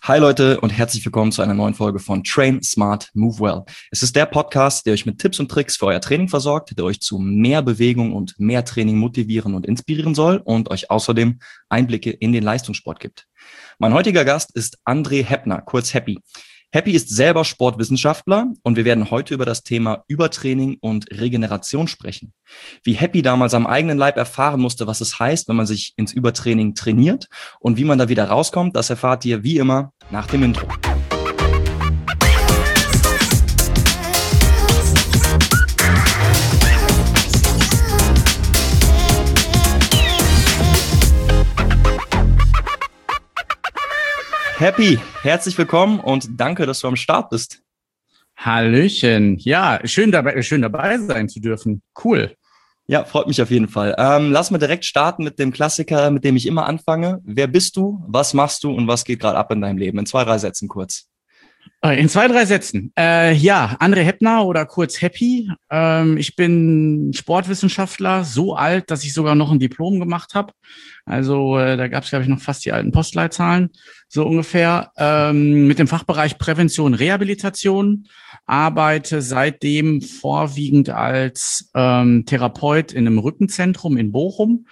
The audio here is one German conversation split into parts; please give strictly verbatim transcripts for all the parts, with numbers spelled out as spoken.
Hi Leute und herzlich willkommen zu einer neuen Folge von Train Smart Move Well. Es ist der Podcast, der euch mit Tipps und Tricks für euer Training versorgt, der euch zu mehr Bewegung und mehr Training motivieren und inspirieren soll und euch außerdem Einblicke in den Leistungssport gibt. Mein heutiger Gast ist André Heppner, kurz Happy. Happy ist selber Sportwissenschaftler und wir werden heute über das Thema Übertraining und Regeneration sprechen. Wie Happy damals am eigenen Leib erfahren musste, was es heißt, wenn man sich ins Übertraining trainiert und wie man da wieder rauskommt, das erfahrt ihr wie immer nach dem Intro. Happy, herzlich willkommen und danke, dass du am Start bist. Hallöchen. Ja, schön dabei, schön dabei sein zu dürfen. Cool. Ja, freut mich auf jeden Fall. Ähm, lass mal direkt starten mit dem Klassiker, mit dem ich immer anfange. Wer bist du, was machst du und was geht gerade ab in deinem Leben? In zwei, drei Sätzen kurz. In zwei, drei Sätzen. Äh, ja, André Heppner oder kurz Happy. Ähm, ich bin Sportwissenschaftler, so alt, dass ich sogar noch ein Diplom gemacht habe. Also äh, da gab es, glaube ich, noch fast die alten Postleitzahlen, so ungefähr. Ähm, mit dem Fachbereich Prävention, Rehabilitation. Arbeite seitdem vorwiegend als ähm, Therapeut in einem Rückenzentrum in Bochum.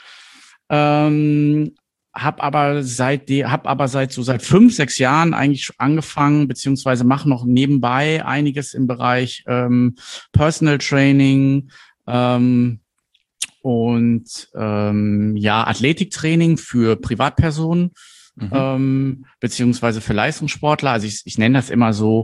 Ähm, Hab aber seit de, hab aber seit so seit fünf, sechs Jahren eigentlich angefangen, beziehungsweise mache noch nebenbei einiges im Bereich ähm, Personal Training ähm, und ähm, ja Athletiktraining für Privatpersonen mhm. ähm, beziehungsweise für Leistungssportler. Also ich, ich nenne das immer so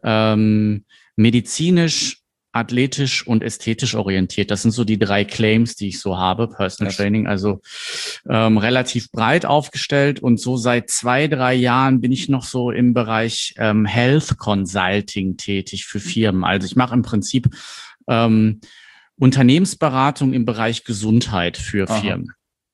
ähm, medizinisch, athletisch und ästhetisch orientiert. Das sind so die drei Claims, die ich so habe. Personal yes. Training, also ähm, relativ breit aufgestellt. Und so seit zwei, drei Jahren bin ich noch so im Bereich ähm, Health Consulting tätig für Firmen. Also ich mache im Prinzip ähm, Unternehmensberatung im Bereich Gesundheit für Aha. Firmen.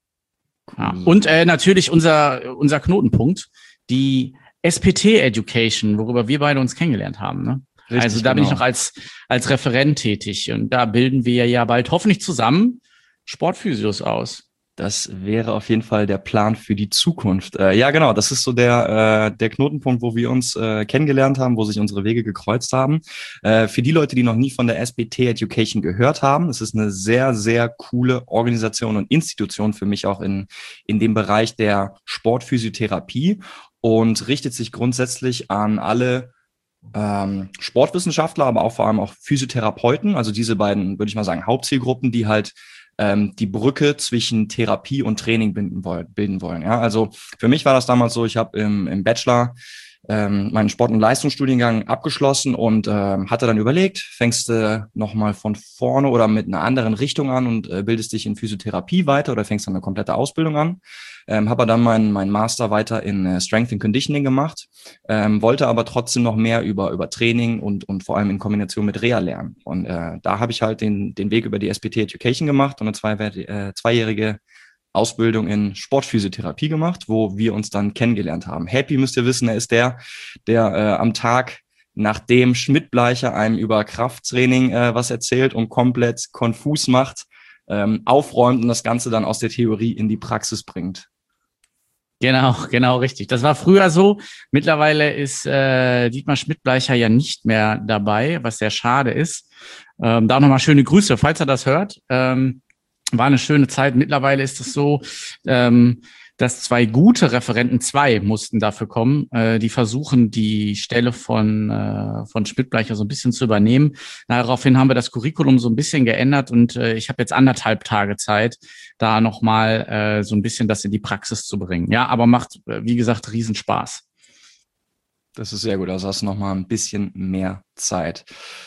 Cool. Ja. Und äh, natürlich unser unser Knotenpunkt, die S P T Education, worüber wir beide uns kennengelernt haben, ne? Richtig, also da genau. bin ich noch als als Referent tätig und da bilden wir ja bald hoffentlich zusammen Sportphysios aus. Das wäre auf jeden Fall der Plan für die Zukunft. Äh, ja, genau, das ist so der äh, der Knotenpunkt, wo wir uns äh, kennengelernt haben, wo sich unsere Wege gekreuzt haben. Äh, für die Leute, die noch nie von der S P T Education gehört haben, es ist eine sehr, sehr coole Organisation und Institution für mich auch in in dem Bereich der Sportphysiotherapie und richtet sich grundsätzlich an alle Ähm, Sportwissenschaftler, aber auch vor allem auch Physiotherapeuten, also diese beiden, würde ich mal sagen, Hauptzielgruppen, die halt ähm, die Brücke zwischen Therapie und Training binden wollen, bilden wollen. Ja, also für mich war das damals so, ich habe im, im Bachelor ähm, meinen Sport- und Leistungsstudiengang abgeschlossen und ähm, hatte dann überlegt, fängst du äh, nochmal von vorne oder mit einer anderen Richtung an und äh, bildest dich in Physiotherapie weiter oder fängst dann eine komplette Ausbildung an. Ähm, habe dann meinen mein Master weiter in äh, Strength and Conditioning gemacht, ähm, wollte aber trotzdem noch mehr über über Training und und vor allem in Kombination mit Reha lernen. Und äh, da habe ich halt den den Weg über die S P T Education gemacht und eine zwei, äh, zweijährige Ausbildung in Sportphysiotherapie gemacht, wo wir uns dann kennengelernt haben. Happy, müsst ihr wissen, er ist der, der äh, am Tag, nachdem Schmidt-Bleicher einem über Krafttraining äh, was erzählt und komplett konfus macht, ähm, aufräumt und das Ganze dann aus der Theorie in die Praxis bringt. Genau, genau, richtig. Das war früher so. Mittlerweile ist äh, Dietmar Schmidt-Bleicher ja nicht mehr dabei, was sehr schade ist. Ähm, da nochmal schöne Grüße, falls er das hört. Ähm, war eine schöne Zeit. Mittlerweile ist es so, ähm, dass zwei gute Referenten, zwei mussten dafür kommen, äh, die versuchen, die Stelle von äh, von Schmidt-Bleicher so ein bisschen zu übernehmen. Daraufhin haben wir das Curriculum so ein bisschen geändert und äh, ich habe jetzt anderthalb Tage Zeit, da nochmal äh, so ein bisschen das in die Praxis zu bringen. Ja, aber macht, äh, wie gesagt, Riesenspaß. Das ist sehr gut, also hast du nochmal ein bisschen mehr Zeit.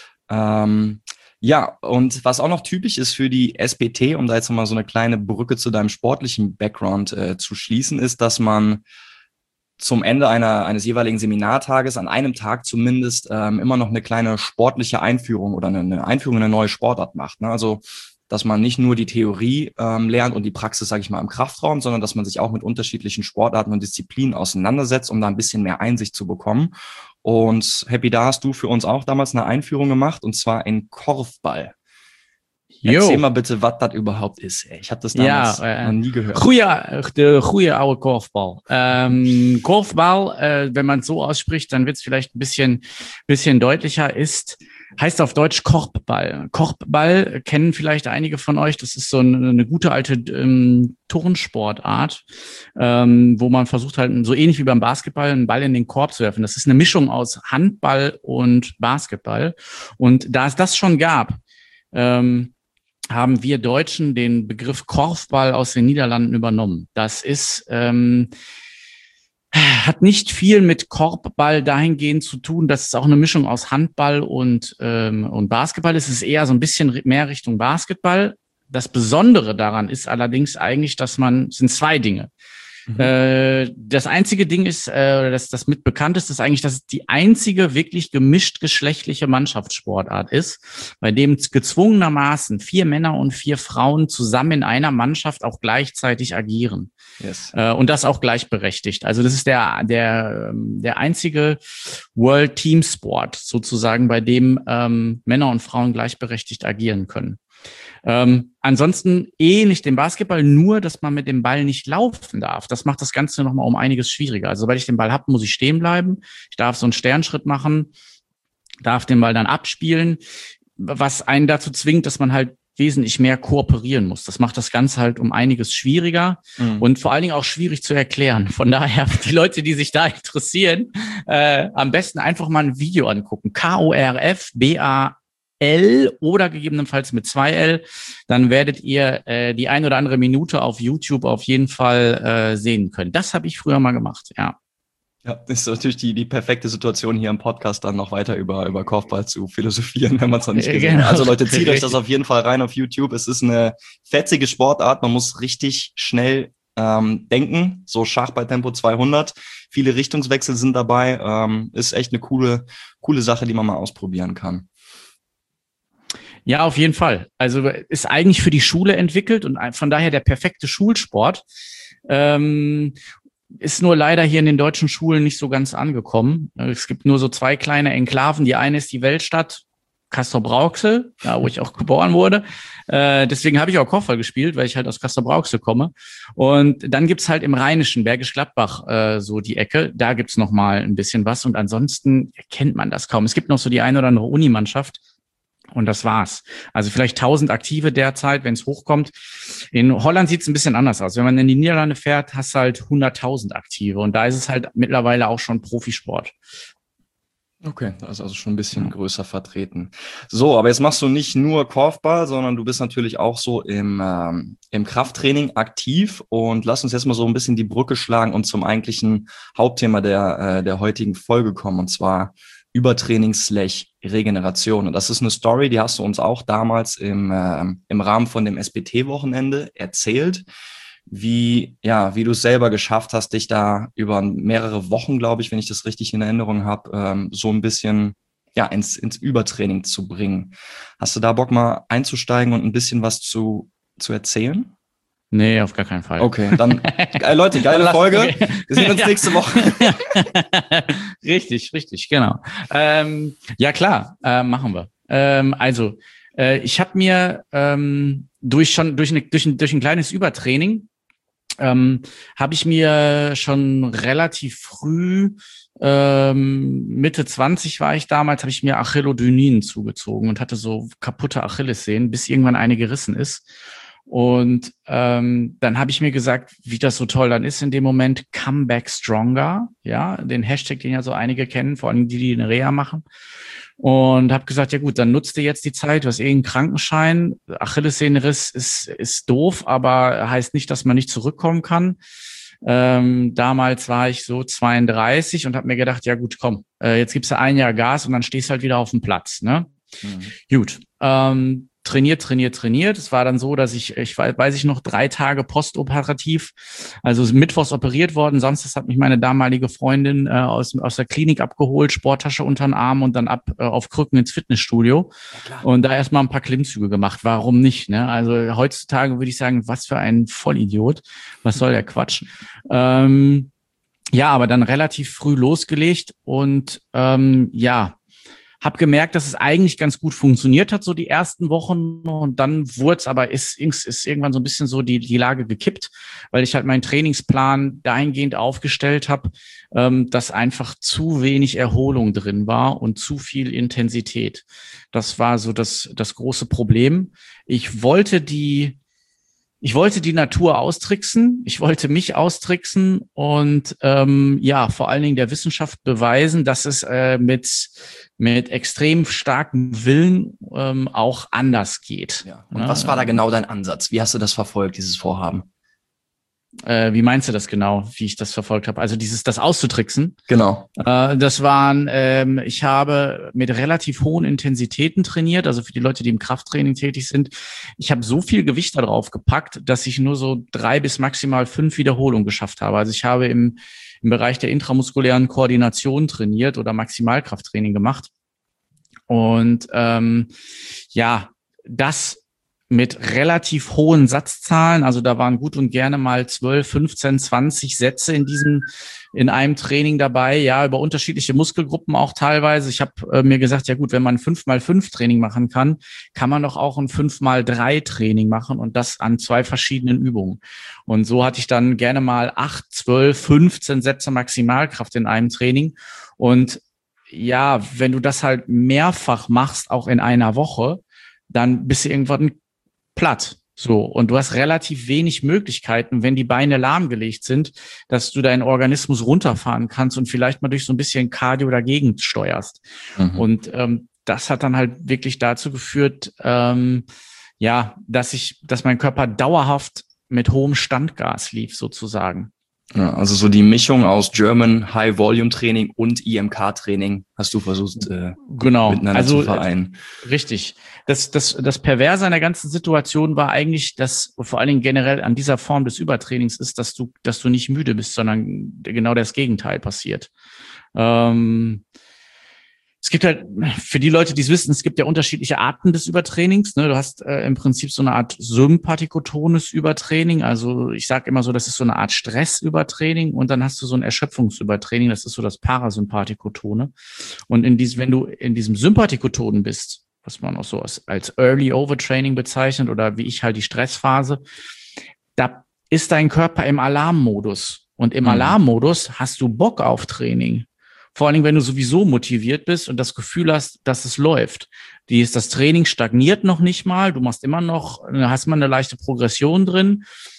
Ähm Ja, und was auch noch typisch ist für die S P T, um da jetzt nochmal so eine kleine Brücke zu deinem sportlichen Background äh, zu schließen, ist, dass man zum Ende einer, eines jeweiligen Seminartages, an einem Tag zumindest, ähm, immer noch eine kleine sportliche Einführung oder eine, eine Einführung in eine neue Sportart macht. Ne? Also, dass man nicht nur die Theorie ähm, lernt und die Praxis, sage ich mal, im Kraftraum, sondern dass man sich auch mit unterschiedlichen Sportarten und Disziplinen auseinandersetzt, um da ein bisschen mehr Einsicht zu bekommen. Und Happy, da hast du für uns auch damals eine Einführung gemacht, und zwar in Korfball. Erzähl mal bitte, was das überhaupt ist. Ey. Ich habe das damals ja, äh, noch nie gehört. Goeie, de goede oude Korfball. Ähm, Korfball, äh, wenn man es so ausspricht, dann wird es vielleicht ein bisschen, bisschen deutlicher, ist, heißt auf Deutsch Korbball. Korbball kennen vielleicht einige von euch. Das ist so eine, eine gute alte ähm, Turnsportart, ähm, wo man versucht halt so ähnlich wie beim Basketball einen Ball in den Korb zu werfen. Das ist eine Mischung aus Handball und Basketball. Und da es das schon gab, ähm, haben wir Deutschen den Begriff Korfball aus den Niederlanden übernommen. Das ist, ähm, hat nicht viel mit Korbball dahingehend zu tun, dass es auch eine Mischung aus Handball und, ähm, und Basketball ist. Es ist eher so ein bisschen mehr Richtung Basketball. Das Besondere daran ist allerdings eigentlich, dass man, es sind zwei Dinge. Mhm. Äh, das einzige Ding ist, äh, das, das mit bekannt ist, ist eigentlich, dass es die einzige wirklich gemischt geschlechtliche Mannschaftssportart ist, bei dem gezwungenermaßen vier Männer und vier Frauen zusammen in einer Mannschaft auch gleichzeitig agieren. Yes. Äh, und das auch gleichberechtigt. Also das ist der, der, der einzige World Team Sport sozusagen, bei dem ähm, Männer und Frauen gleichberechtigt agieren können. Ähm, ansonsten ähnlich dem Basketball, nur dass man mit dem Ball nicht laufen darf. Das macht das Ganze nochmal um einiges schwieriger. Also sobald ich den Ball habe, muss ich stehen bleiben. Ich darf so einen Sternschritt machen, darf den Ball dann abspielen, was einen dazu zwingt, dass man halt wesentlich mehr kooperieren muss. Das macht das Ganze halt um einiges schwieriger mhm. und vor allen Dingen auch schwierig zu erklären. Von daher, die Leute, die sich da interessieren, äh, am besten einfach mal ein Video angucken. K O R F B A L oder gegebenenfalls mit zwei L, dann werdet ihr äh, die ein oder andere Minute auf YouTube auf jeden Fall äh, sehen können. Das habe ich früher mal gemacht, ja. Ja, das ist natürlich die, die perfekte Situation, hier im Podcast dann noch weiter über, über Korfball zu philosophieren, wenn man es noch nicht gesehen hat. Also Leute, zieht euch das auf jeden Fall rein auf YouTube. Es ist eine fetzige Sportart. Man muss richtig schnell ähm, denken. So Schach bei Tempo zweihundert. Viele Richtungswechsel sind dabei. Ähm, ist echt eine coole, coole Sache, die man mal ausprobieren kann. Ja, auf jeden Fall. Also ist eigentlich für die Schule entwickelt und von daher der perfekte Schulsport. Ähm, ist nur leider hier in den deutschen Schulen nicht so ganz angekommen. Es gibt nur so zwei kleine Enklaven. Die eine ist die Weltstadt Castrop-Rauxel, da wo ich auch geboren wurde. Äh, deswegen habe ich auch Korfball gespielt, weil ich halt aus Castrop-Rauxel komme. Und dann gibt's halt im Rheinischen, Bergisch Gladbach, äh, so die Ecke. Da gibt's noch mal ein bisschen was. Und ansonsten kennt man das kaum. Es gibt noch so die eine oder andere Unimannschaft. Und das war's. Also vielleicht tausend Aktive derzeit, wenn es hochkommt. In Holland sieht es ein bisschen anders aus. Wenn man in die Niederlande fährt, hast du halt hunderttausend Aktive. Und da ist es halt mittlerweile auch schon Profisport. Okay, das ist also schon ein bisschen größer vertreten. So, aber jetzt machst du nicht nur Korfball, sondern du bist natürlich auch so im, ähm, im Krafttraining aktiv. Und lass uns jetzt mal so ein bisschen die Brücke schlagen und zum eigentlichen Hauptthema der, äh, der heutigen Folge kommen. Und zwar Übertraining slash Regeneration. Und das ist eine Story, die hast du uns auch damals im, äh, im Rahmen von dem S B T-Wochenende erzählt, wie, ja, wie du es selber geschafft hast, dich da über mehrere Wochen, glaube ich, wenn ich das richtig in Erinnerung habe, ähm, so ein bisschen ja, ins, ins Übertraining zu bringen. Hast du da Bock, mal einzusteigen und ein bisschen was zu, zu erzählen? Nee, auf gar keinen Fall. Okay, dann, äh, Leute, geile Folge. Okay. Wir sehen uns ja. nächste Woche. Richtig, richtig, genau. Ähm, ja, klar, äh, machen wir. Ähm, also, äh, ich habe mir ähm, durch schon durch, eine, durch, ein, durch ein kleines Übertraining ähm, habe ich mir schon relativ früh, ähm, Mitte zwanzig war ich damals, habe ich mir Achillodynien zugezogen und hatte so kaputte Achillessehnen, bis irgendwann eine gerissen ist. Und ähm, dann habe ich mir gesagt, wie das so toll dann ist in dem Moment, Come Back Stronger, ja, den Hashtag, den ja so einige kennen, vor allem die, die eine Reha machen. Und habe gesagt, ja gut, dann nutzt ihr jetzt die Zeit, du hast eh einen Krankenschein, Achillessehnenriss ist ist doof, aber heißt nicht, dass man nicht zurückkommen kann. Ähm, damals war ich so zweiunddreißig und habe mir gedacht, ja gut, komm, äh, jetzt gibst du ein Jahr Gas und dann stehst du halt wieder auf dem Platz, ne? Mhm. Gut, ähm, trainiert, trainiert, trainiert. Es war dann so, dass ich, ich weiß ich noch, drei Tage postoperativ, also mittwochs operiert worden. Sonst hat mich meine damalige Freundin äh, aus, aus der Klinik abgeholt, Sporttasche unter den Arm und dann ab äh, auf Krücken ins Fitnessstudio. Ja, und da erstmal ein paar Klimmzüge gemacht. Warum nicht? Ne? Also heutzutage würde ich sagen, was für ein Vollidiot. Was soll der Quatsch? Ähm, ja, aber dann relativ früh losgelegt und ähm, ja, habe gemerkt, dass es eigentlich ganz gut funktioniert hat, so die ersten Wochen. Und dann wurde es aber, ist, ist irgendwann so ein bisschen so die, die Lage gekippt, weil ich halt meinen Trainingsplan dahingehend aufgestellt habe, ähm, dass einfach zu wenig Erholung drin war und zu viel Intensität. Das war so das, das große Problem. Ich wollte die Ich wollte die Natur austricksen, ich wollte mich austricksen und ähm, ja, vor allen Dingen der Wissenschaft beweisen, dass es äh, mit mit extrem starkem Willen ähm, auch anders geht. Ja. Und was war da genau dein Ansatz? Wie hast du das verfolgt, dieses Vorhaben? Äh, wie meinst du das genau, wie ich das verfolgt habe? Also dieses, das auszutricksen. Genau. Äh, das waren, ähm, ich habe mit relativ hohen Intensitäten trainiert, also für die Leute, die im Krafttraining tätig sind. Ich habe so viel Gewicht da drauf gepackt, dass ich nur so drei bis maximal fünf Wiederholungen geschafft habe. Also ich habe im, im Bereich der intramuskulären Koordination trainiert oder Maximalkrafttraining gemacht. Und ähm, ja, das mit relativ hohen Satzzahlen, also da waren gut und gerne mal zwölf, fünfzehn, zwanzig Sätze in diesem, in einem Training dabei, ja, über unterschiedliche Muskelgruppen auch teilweise. Ich habe äh, mir gesagt, ja gut, wenn man fünf mal fünf Training machen kann, kann man doch auch ein fünf mal drei Training machen und das an zwei verschiedenen Übungen. Und so hatte ich dann gerne mal acht, zwölf, fünfzehn Sätze Maximalkraft in einem Training. Und ja, wenn du das halt mehrfach machst, auch in einer Woche, dann bist du irgendwann platt. So. Und du hast relativ wenig Möglichkeiten, wenn die Beine lahmgelegt sind, dass du deinen Organismus runterfahren kannst und vielleicht mal durch so ein bisschen Cardio dagegen steuerst. Mhm. Und ähm, das hat dann halt wirklich dazu geführt, ähm, ja, dass ich, dass mein Körper dauerhaft mit hohem Standgas lief, sozusagen. Ja, also so die Mischung aus German High Volume Training und I M K-Training hast du versucht äh, genau. miteinander also, zu vereinen. Richtig. Das, das, das Perverse an der ganzen Situation war eigentlich, dass vor allen Dingen generell an dieser Form des Übertrainings ist, dass du, dass du nicht müde bist, sondern genau das Gegenteil passiert. Ähm, Es gibt halt, für die Leute, die es wissen, es gibt ja unterschiedliche Arten des Übertrainings. Ne? Du hast äh, im Prinzip so eine Art sympathikotones Übertraining. Also ich sage immer so, das ist so eine Art Stressübertraining. Und dann hast du so ein Erschöpfungsübertraining. Das ist so das Parasympathikotone. Und in diesem, wenn du in diesem Sympathikotonen bist, was man auch so als, als Early Overtraining bezeichnet oder wie ich halt die Stressphase, da ist dein Körper im Alarmmodus. Und im mhm. Alarmmodus hast du Bock auf Training. Vor allen Dingen, wenn du sowieso motiviert bist und das Gefühl hast, dass es läuft. Die ist, das Training stagniert noch nicht mal. Du machst immer noch, hast mal eine leichte Progression drin.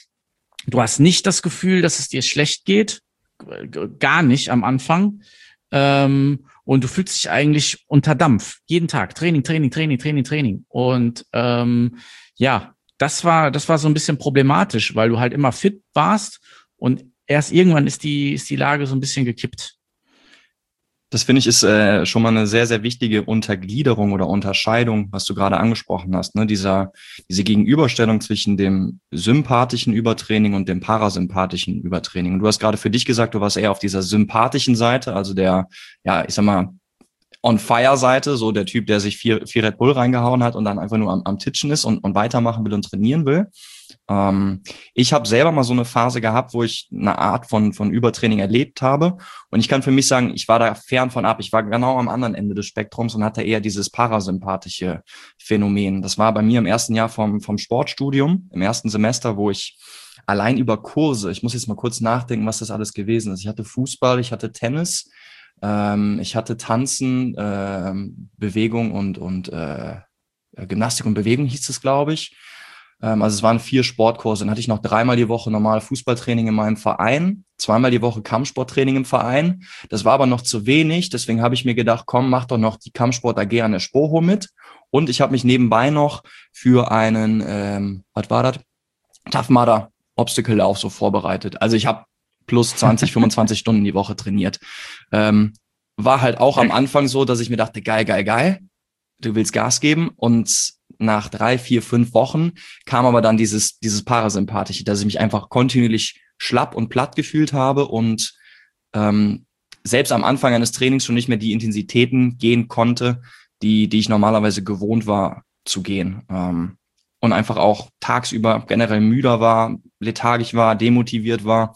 Du hast nicht das Gefühl, dass es dir schlecht geht. Gar nicht am Anfang. Ähm, und du fühlst dich eigentlich unter Dampf. Jeden Tag. Training, Training, Training, Training, Training. Und ähm, ja, das war, das war so ein bisschen problematisch, weil du halt immer fit warst und erst irgendwann ist die, ist die Lage so ein bisschen gekippt. Das finde ich ist äh, schon mal eine sehr, sehr wichtige Untergliederung oder Unterscheidung, was du gerade angesprochen hast, ne? Dieser, diese Gegenüberstellung zwischen dem sympathischen Übertraining und dem parasympathischen Übertraining. Und du hast gerade für dich gesagt, du warst eher auf dieser sympathischen Seite, also der, ja, ich sag mal, On-Fire-Seite, so der Typ, der sich vier, vier Red Bull reingehauen hat und dann einfach nur am, am Titschen ist und, und weitermachen will und trainieren will. Ähm, ich habe selber mal so eine Phase gehabt, wo ich eine Art von von Übertraining erlebt habe. Und ich kann für mich sagen, ich war da fern von ab. Ich war genau am anderen Ende des Spektrums und hatte eher dieses parasympathische Phänomen. Das war bei mir im ersten Jahr vom vom Sportstudium, im ersten Semester, wo ich allein über Kurse, ich muss jetzt mal kurz nachdenken, was das alles gewesen ist. Ich hatte Fußball, ich hatte Tennis, ähm, ich hatte Tanzen, ähm, Bewegung und und äh, Gymnastik und Bewegung hieß es, glaube ich. Also es waren vier Sportkurse. Dann hatte ich noch dreimal die Woche normal Fußballtraining in meinem Verein, zweimal die Woche Kampfsporttraining im Verein. Das war aber noch zu wenig. Deswegen habe ich mir gedacht, komm, mach doch noch die Kampfsport A G an der Spoho mit. Und ich habe mich nebenbei noch für einen, ähm, was war das? Tough Mudder Obstacle Lauf so vorbereitet. Also ich habe plus zwanzig, fünfundzwanzig Stunden die Woche trainiert. Ähm, war halt auch am Anfang so, dass ich mir dachte, geil, geil, geil. Du willst Gas geben und nach drei, vier, fünf Wochen kam aber dann dieses dieses Parasympathische, dass ich mich einfach kontinuierlich schlapp und platt gefühlt habe und ähm, selbst am Anfang eines Trainings schon nicht mehr die Intensitäten gehen konnte, die die ich normalerweise gewohnt war zu gehen. Ähm, und einfach auch tagsüber generell müder war, lethargisch war, demotiviert war.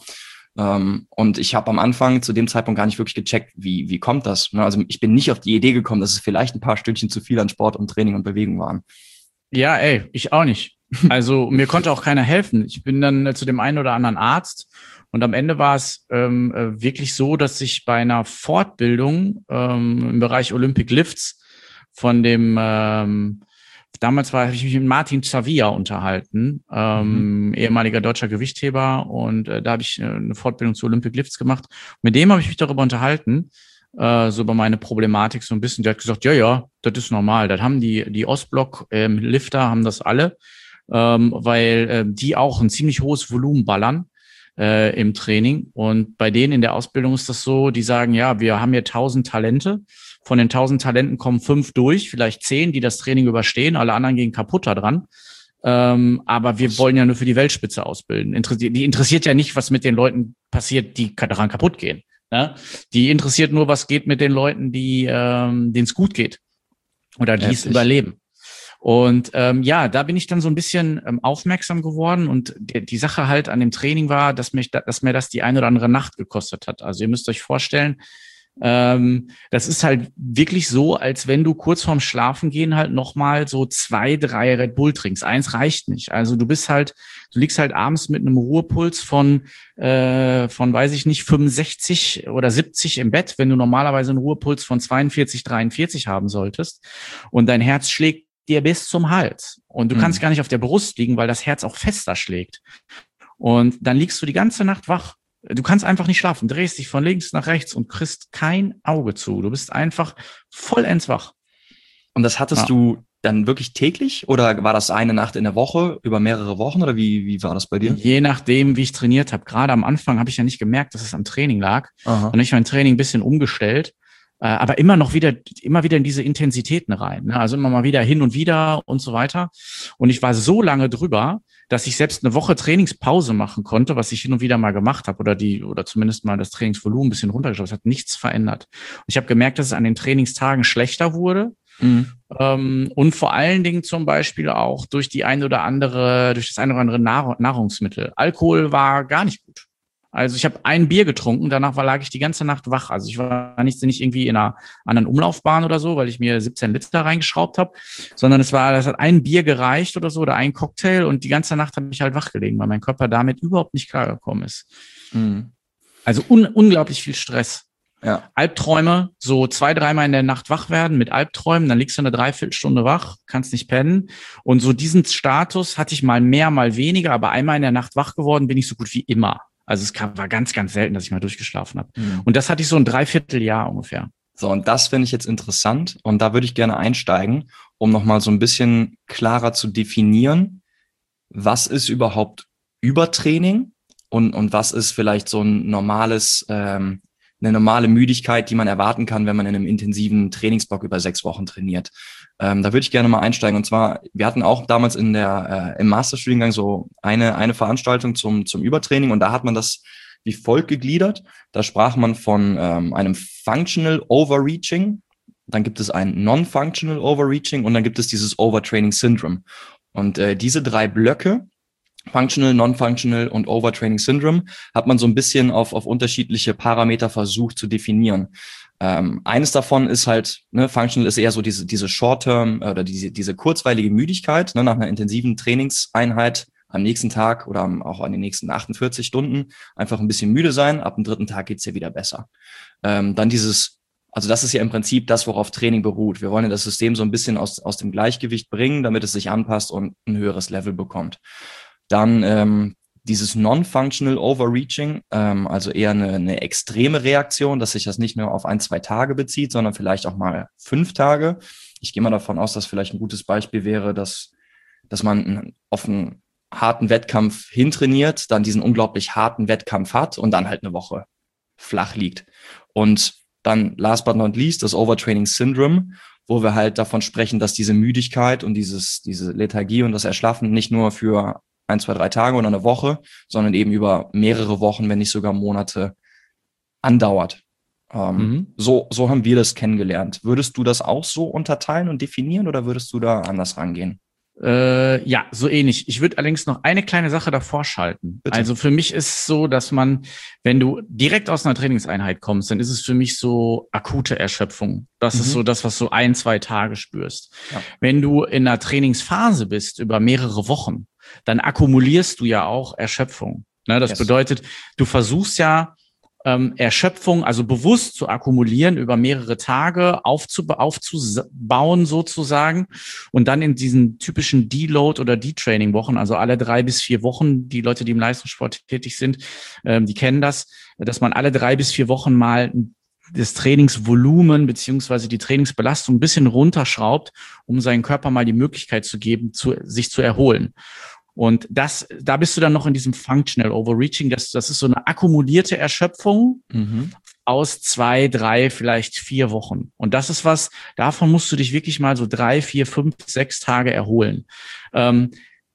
Ähm, und ich habe am Anfang zu dem Zeitpunkt gar nicht wirklich gecheckt, wie, wie kommt das? Ne? Also ich bin nicht auf die Idee gekommen, dass es vielleicht ein paar Stündchen zu viel an Sport und Training und Bewegung waren. Ja, ey, ich auch nicht. Also mir konnte auch keiner helfen. Ich bin dann äh, zu dem einen oder anderen Arzt und am Ende war es ähm, äh, wirklich so, dass ich bei einer Fortbildung ähm, im Bereich Olympic Lifts von dem ähm, damals war, habe ich mich mit Martin Zavia unterhalten, ähm, mhm. ehemaliger deutscher Gewichtheber, und äh, da habe ich äh, eine Fortbildung zu Olympic Lifts gemacht. Mit dem habe ich mich darüber unterhalten, äh, so über meine Problematik so ein bisschen. Der hat gesagt, ja, ja, das ist normal. Das haben die die Ostblock-Lifter ähm, haben das alle, ähm, weil äh, die auch ein ziemlich hohes Volumen ballern äh, im Training. Und bei denen in der Ausbildung ist das so, die sagen, ja, wir haben hier tausend Talente. Von den tausend Talenten kommen fünf durch, vielleicht zehn, die das Training überstehen. Alle anderen gehen kaputt daran. Ähm, aber wir wollen ja nur für die Weltspitze ausbilden. Interessiert, die interessiert ja nicht, was mit den Leuten passiert, die daran kaputt gehen. Ne? Die interessiert nur, was geht mit den Leuten, die ähm, denen es gut geht oder die es überleben. Und ähm, ja, da bin ich dann so ein bisschen ähm, aufmerksam geworden, und die, die Sache halt an dem Training war, dass mich, dass mir das die eine oder andere Nacht gekostet hat. Also ihr müsst euch vorstellen, Ähm, das ist halt wirklich so, als wenn du kurz vorm Schlafengehen halt nochmal so zwei, drei Red Bull trinkst. Eins reicht nicht. Also du bist halt, du liegst halt abends mit einem Ruhepuls von, äh, von, weiß ich nicht, fünfundsechzig oder siebzig im Bett, wenn du normalerweise einen Ruhepuls von zweiundvierzig, dreiundvierzig haben solltest. Und dein Herz schlägt dir bis zum Hals. Und du mhm. kannst gar nicht auf der Brust liegen, weil das Herz auch fester schlägt. Und dann liegst du die ganze Nacht wach. Du kannst einfach nicht schlafen, drehst dich von links nach rechts und kriegst kein Auge zu. Du bist einfach vollends wach. Und das hattest ja. du dann wirklich täglich, oder war das eine Nacht in der Woche über mehrere Wochen, oder wie, wie war das bei dir? Je nachdem, wie ich trainiert habe. Gerade am Anfang habe ich ja nicht gemerkt, dass es am Training lag. Aha. Dann habe ich mein Training ein bisschen umgestellt, äh, aber immer noch wieder, immer wieder in diese Intensitäten rein. Ne? Also immer mal wieder hin und wieder und so weiter. Und ich war so lange drüber, dass ich selbst eine Woche Trainingspause machen konnte, was ich hin und wieder mal gemacht habe, oder die, oder zumindest mal das Trainingsvolumen ein bisschen runtergeschaut. Es hat nichts verändert. Ich habe gemerkt, dass es an den Trainingstagen schlechter wurde. Mhm. Ähm, und vor allen Dingen zum Beispiel auch durch die ein oder andere, durch das ein oder andere Nahr- Nahrungsmittel. Alkohol war gar nicht gut. Also ich habe ein Bier getrunken, danach war, lag ich die ganze Nacht wach. Also ich war nicht, nicht irgendwie in einer anderen Umlaufbahn oder so, weil ich mir siebzehn Liter reingeschraubt habe, sondern es war, das hat ein Bier gereicht oder so, oder ein Cocktail, und die ganze Nacht habe ich halt wach gelegen, weil mein Körper damit überhaupt nicht klargekommen ist. Mhm. Also un- unglaublich viel Stress. Ja. Albträume, so zwei, dreimal in der Nacht wach werden mit Albträumen, dann liegst du eine Dreiviertelstunde wach, kannst nicht pennen. Und so diesen Status hatte ich mal mehr, mal weniger, aber einmal in der Nacht wach geworden bin ich so gut wie immer. Also es kam, war ganz, ganz selten, dass ich mal durchgeschlafen habe. Mhm. Und das hatte ich so ein Dreivierteljahr ungefähr. So, und das finde ich jetzt interessant. Und da würde ich gerne einsteigen, um nochmal so ein bisschen klarer zu definieren, was ist überhaupt Übertraining und, und was ist vielleicht so ein normales, ähm, eine normale Müdigkeit, die man erwarten kann, wenn man in einem intensiven Trainingsblock über sechs Wochen trainiert. Ähm, da würde ich gerne mal einsteigen. Und zwar, wir hatten auch damals in der äh, im Masterstudiengang so eine eine Veranstaltung zum zum Übertraining, und da hat man das wie folgt gegliedert. Da sprach man von ähm, einem Functional Overreaching, dann gibt es ein Non-Functional Overreaching und dann gibt es dieses Overtraining Syndrome. Und äh, diese drei Blöcke, Functional, Non-Functional und Overtraining Syndrome, hat man so ein bisschen auf, auf unterschiedliche Parameter versucht zu definieren. Ähm, eines davon ist halt, ne, Functional ist eher so diese, diese Short-Term oder diese, diese kurzweilige Müdigkeit, ne, nach einer intensiven Trainingseinheit am nächsten Tag oder auch an den nächsten achtundvierzig Stunden einfach ein bisschen müde sein. Ab dem dritten Tag geht's ja wieder besser. Ähm, dann dieses, also das ist ja im Prinzip das, worauf Training beruht. Wir wollen ja das System so ein bisschen aus, aus dem Gleichgewicht bringen, damit es sich anpasst und ein höheres Level bekommt. Dann ähm, dieses Non-Functional Overreaching, ähm, also eher eine, eine extreme Reaktion, dass sich das nicht nur auf ein, zwei Tage bezieht, sondern vielleicht auch mal fünf Tage. Ich gehe mal davon aus, dass vielleicht ein gutes Beispiel wäre, dass, dass man auf einen harten Wettkampf hintrainiert, dann diesen unglaublich harten Wettkampf hat und dann halt eine Woche flach liegt. Und dann last but not least das Overtraining Syndrome, wo wir halt davon sprechen, dass diese Müdigkeit und dieses, diese Lethargie und das Erschlaffen nicht nur für ein, zwei, drei Tage oder eine Woche, sondern eben über mehrere Wochen, wenn nicht sogar Monate andauert. Ähm, mhm. so, so haben wir das kennengelernt. Würdest du das auch so unterteilen und definieren, oder würdest du da anders rangehen? Äh, ja, so ähnlich. Ich würde allerdings noch eine kleine Sache davor schalten. Bitte. Also für mich ist es so, dass man, wenn du direkt aus einer Trainingseinheit kommst, dann ist es für mich so akute Erschöpfung. Das mhm. ist so das, was du ein, zwei Tage spürst. Ja. Wenn du in einer Trainingsphase bist über mehrere Wochen, dann akkumulierst du ja auch Erschöpfung. Ne, das yes. bedeutet, du versuchst ja, Ähm, Erschöpfung, also bewusst zu akkumulieren, über mehrere Tage aufzub- aufzubauen sozusagen und dann in diesen typischen Deload- oder Detraining-Wochen, also alle drei bis vier Wochen, die Leute, die im Leistungssport tätig sind, ähm, die kennen das, dass man alle drei bis vier Wochen mal das Trainingsvolumen beziehungsweise die Trainingsbelastung ein bisschen runterschraubt, um seinem Körper mal die Möglichkeit zu geben, zu, sich zu erholen. Und das, da bist du dann noch in diesem Functional Overreaching. Das, das ist so eine akkumulierte Erschöpfung mhm. aus zwei, drei, vielleicht vier Wochen. Und das ist was, davon musst du dich wirklich mal so drei, vier, fünf, sechs Tage erholen. Ähm,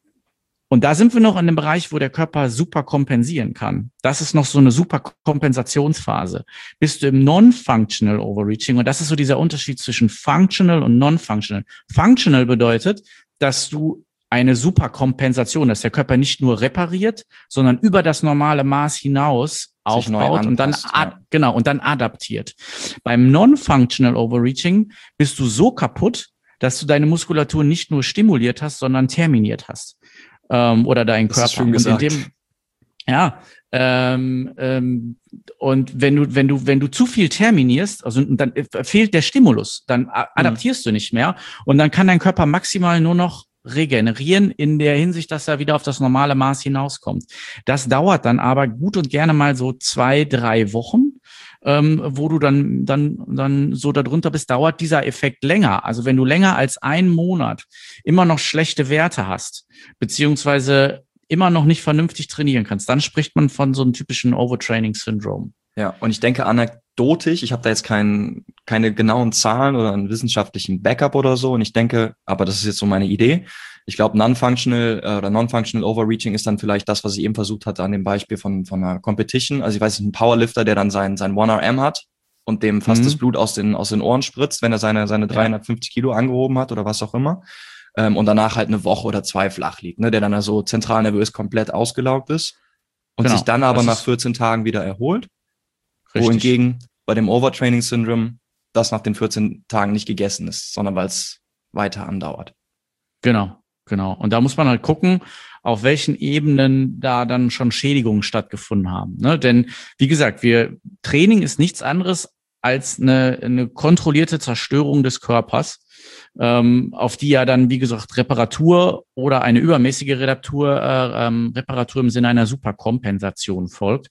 und da sind wir noch in dem Bereich, wo der Körper super kompensieren kann. Das ist noch so eine super Kompensationsphase. Bist du im Non-Functional Overreaching, und das ist so dieser Unterschied zwischen Functional und Non-Functional. Functional bedeutet, dass du eine Superkompensation, dass der Körper nicht nur repariert, sondern über das normale Maß hinaus aufbaut und dann ad- ja. genau und dann adaptiert. Beim Non-Functional Overreaching bist du so kaputt, dass du deine Muskulatur nicht nur stimuliert hast, sondern terminiert hast ähm, oder deinen Körper. Das ist schön gesagt. Und in dem, ja. Ähm, ähm, und wenn du wenn du wenn du zu viel terminierst, also dann fehlt der Stimulus, dann adaptierst mhm. du nicht mehr und dann kann dein Körper maximal nur noch regenerieren in der Hinsicht, dass er wieder auf das normale Maß hinauskommt. Das dauert dann aber gut und gerne mal so zwei, drei Wochen, ähm, wo du dann dann dann so darunter bist, dauert dieser Effekt länger. Also wenn du länger als einen Monat immer noch schlechte Werte hast, beziehungsweise immer noch nicht vernünftig trainieren kannst, dann spricht man von so einem typischen Overtraining-Syndrom. Ja, und ich denke anekdotisch, ich habe da jetzt kein, keine genauen Zahlen oder einen wissenschaftlichen Backup oder so, und ich denke, aber das ist jetzt so meine Idee, ich glaube, non-functional äh, oder non-functional Overreaching ist dann vielleicht das, was ich eben versucht hatte an dem Beispiel von von einer Competition. Also ich weiß nicht, ein Powerlifter, der dann sein sein one R M hat und dem fast mhm. das Blut aus den aus den Ohren spritzt, wenn er seine seine dreihundertfünfzig Kilo angehoben hat oder was auch immer, ähm, und danach halt eine Woche oder zwei flach liegt, ne, der dann also zentral nervös komplett ausgelaugt ist und genau. sich dann aber das nach vierzehn Tagen wieder erholt. Richtig. Wohingegen bei dem Overtraining-Syndrom das nach den vierzehn Tagen nicht gegessen ist, sondern weil es weiter andauert. Genau, genau. Und da muss man halt gucken, auf welchen Ebenen da dann schon Schädigungen stattgefunden haben. Ne? Denn wie gesagt, wir Training ist nichts anderes als eine, eine kontrollierte Zerstörung des Körpers, ähm, auf die ja dann, wie gesagt, Reparatur oder eine übermäßige Reparatur, äh, ähm, Reparatur im Sinne einer Superkompensation folgt.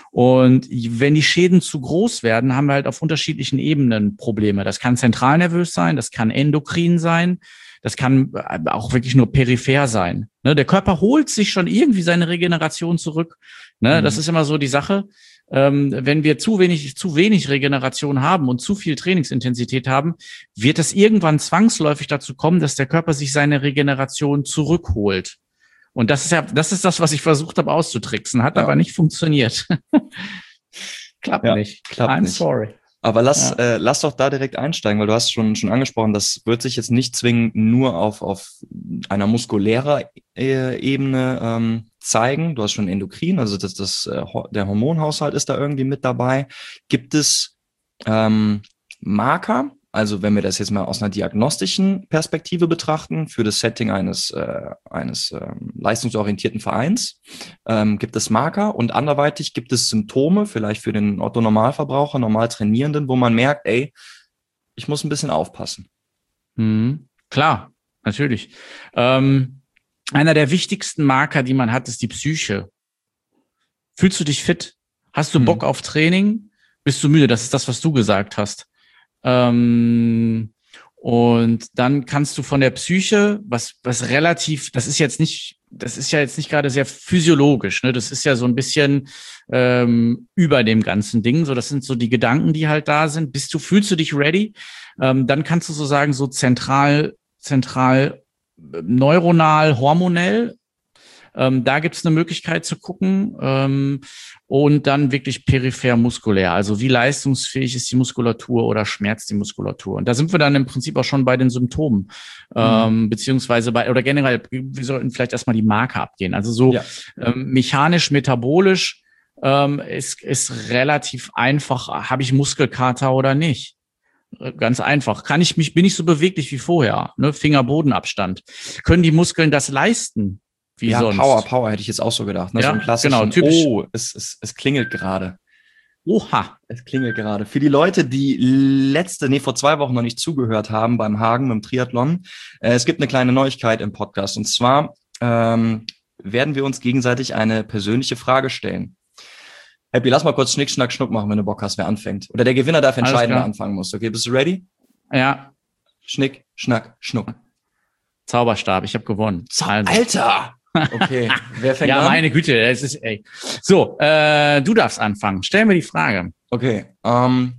Und wenn die Schäden zu groß werden, haben wir halt auf unterschiedlichen Ebenen Probleme. Das kann zentralnervös sein, das kann endokrin sein, das kann auch wirklich nur peripher sein. Ne, der Körper holt sich schon irgendwie seine Regeneration zurück. Ne, mhm. Das ist immer so die Sache. Ähm, wenn wir zu wenig, zu wenig Regeneration haben und zu viel Trainingsintensität haben, wird es irgendwann zwangsläufig dazu kommen, dass der Körper sich seine Regeneration zurückholt. Und das ist ja, das ist das, was ich versucht habe auszutricksen, hat ja. aber nicht funktioniert. Klappt ja, nicht. Klappt I'm nicht. sorry. Aber lass, Ja. äh, lass doch da direkt einsteigen, weil du hast schon schon angesprochen, das wird sich jetzt nicht zwingend nur auf auf einer muskulärer äh, Ebene ähm, zeigen. Du hast schon Endokrin, also das, das äh, der Hormonhaushalt ist da irgendwie mit dabei. Gibt es ähm, Marker? Also wenn wir das jetzt mal aus einer diagnostischen Perspektive betrachten, für das Setting eines äh, eines ähm, leistungsorientierten Vereins, ähm, gibt es Marker, und anderweitig gibt es Symptome, vielleicht für den Otto-Normalverbraucher, normal Trainierenden, wo man merkt, ey, ich muss ein bisschen aufpassen. Mhm. Klar, natürlich. Ähm, einer der wichtigsten Marker, die man hat, ist die Psyche. Fühlst du dich fit? Hast du Bock mhm. auf Training? Bist du müde? Das ist das, was du gesagt hast. Ähm, und dann kannst du von der Psyche, was, was relativ, das ist jetzt nicht, das ist ja jetzt nicht gerade sehr physiologisch, ne? Das ist ja so ein bisschen ähm, über dem ganzen Ding. So, das sind so die Gedanken, die halt da sind. Bist du, fühlst du dich ready? Ähm, dann kannst du so sagen, so zentral, zentral, neuronal, hormonell. Ähm, da gibt es eine Möglichkeit zu gucken. Ähm, und dann wirklich peripher muskulär. Also wie leistungsfähig ist die Muskulatur oder schmerzt die Muskulatur? Und da sind wir dann im Prinzip auch schon bei den Symptomen. Mhm. Ähm, beziehungsweise bei, oder generell, wir sollten vielleicht erstmal die Marke abgehen. Also so ja. ähm, mechanisch, metabolisch ähm, ist, ist relativ einfach. Habe ich Muskelkater oder nicht? Ganz einfach. Kann ich mich, bin ich so beweglich wie vorher? Ne? Finger-Bodenabstand. Können die Muskeln das leisten? Wie ja, sonst? Power, Power hätte ich jetzt auch so gedacht. Ne? Ja, so einen klassischen, genau, typisch. Oh, es, es, es klingelt gerade. Oha. Es klingelt gerade. Für die Leute, die letzte, nee, vor zwei Wochen noch nicht zugehört haben beim Hagen, beim Triathlon, äh, es gibt eine kleine Neuigkeit im Podcast. Und zwar ähm, werden wir uns gegenseitig eine persönliche Frage stellen. Happy, lass mal kurz Schnick, Schnack, Schnuck machen, wenn du Bock hast, wer anfängt. Oder der Gewinner darf entscheiden, wer anfangen muss. Okay, bist du ready? Ja. Schnick, Schnack, Schnuck. Zauberstab, ich habe gewonnen. Also. Alter! Okay, wer fängt ja, an? Ja, meine Güte, es ist, ey. So, äh, du darfst anfangen. Stell mir die Frage. Okay, ähm,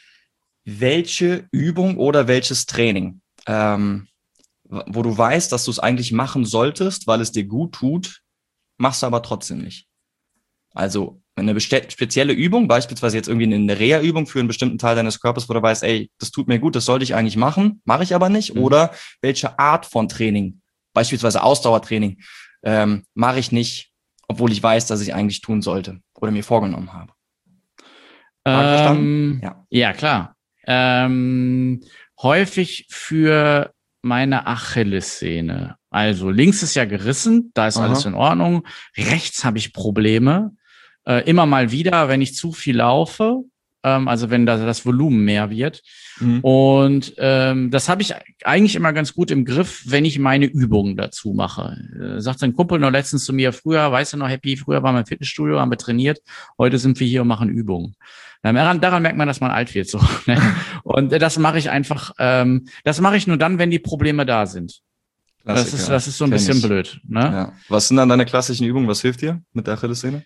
welche Übung oder welches Training, ähm, wo du weißt, dass du es eigentlich machen solltest, weil es dir gut tut, machst du aber trotzdem nicht? Also eine beste- spezielle Übung, beispielsweise jetzt irgendwie eine Reha-Übung für einen bestimmten Teil deines Körpers, wo du weißt, ey, das tut mir gut, das sollte ich eigentlich machen, mache ich aber nicht. Mhm. Oder welche Art von Training, beispielsweise Ausdauertraining, ähm, mache ich nicht, obwohl ich weiß, dass ich eigentlich tun sollte oder mir vorgenommen habe. Ähm, verstanden? Ja. ja, klar. Ähm, häufig für meine Achillessehne. Also links ist ja gerissen, da ist Aha. alles in Ordnung. Rechts habe ich Probleme. Äh, immer mal wieder, wenn ich zu viel laufe, ähm, also wenn das, das Volumen mehr wird. Mhm. Und ähm, das habe ich eigentlich immer ganz gut im Griff, wenn ich meine Übungen dazu mache. Äh, sagt ein Kumpel noch letztens zu mir, früher, weißt du noch, Happy, früher waren wir im Fitnessstudio, haben wir trainiert, heute sind wir hier und machen Übungen. Daran, daran merkt man, dass man alt wird. So. Ne? Und äh, das mache ich einfach, ähm, das mache ich nur dann, wenn die Probleme da sind. Das ist, das ist so ein bisschen ich. blöd. Ne? Ja. Was sind dann deine klassischen Übungen? Was hilft dir mit der Achillessehne?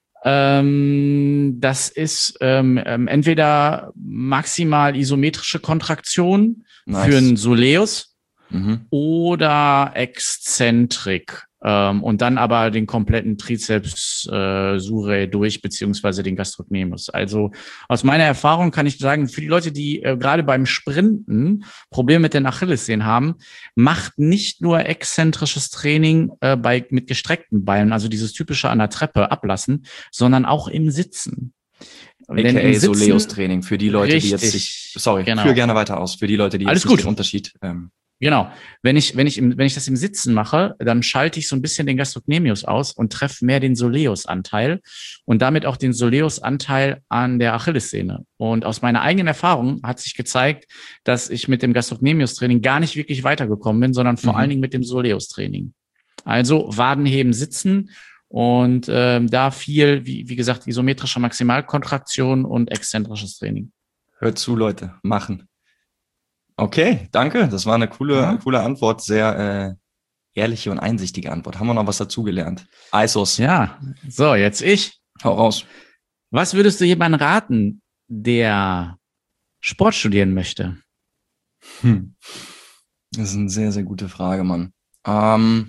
Ähm, das ist ähm, entweder maximal isometrische Kontraktion nice. für einen Soleus mhm. oder Exzentrik. Ähm, und dann aber den kompletten Trizeps äh, Surae durch, beziehungsweise den Gastrocnemius. Also aus meiner Erfahrung kann ich sagen, für die Leute, die äh, gerade beim Sprinten Probleme mit den Achillessehnen haben, macht nicht nur exzentrisches Training äh, bei mit gestreckten Beinen, also dieses typische an der Treppe ablassen, sondern auch im Sitzen. A K A Soleus-Training für die Leute, richtig, die jetzt sich, sorry, genau. führ gerne weiter aus, für die Leute, die jetzt Alles gut. den Unterschied ähm, Genau. Wenn ich, wenn ich, im, wenn ich das im Sitzen mache, dann schalte ich so ein bisschen den Gastrocnemius aus und treffe mehr den Soleus-Anteil und damit auch den Soleus-Anteil an der Achillessehne. Und aus meiner eigenen Erfahrung hat sich gezeigt, dass ich mit dem Gastrocnemius-Training gar nicht wirklich weitergekommen bin, sondern vor mhm. allen Dingen mit dem Soleus-Training. Also Wadenheben, Sitzen und ähm, da viel, wie, wie gesagt, isometrische Maximalkontraktion und exzentrisches Training. Hört zu, Leute, machen. Okay, danke. Das war eine coole, ja. coole Antwort. Sehr äh, ehrliche und einsichtige Antwort. Haben wir noch was dazugelernt? I S Os. Ja, so, jetzt ich. Hau raus. Was würdest du jemandem raten, der Sport studieren möchte? Hm. Das ist eine sehr, sehr gute Frage, Mann. Ähm,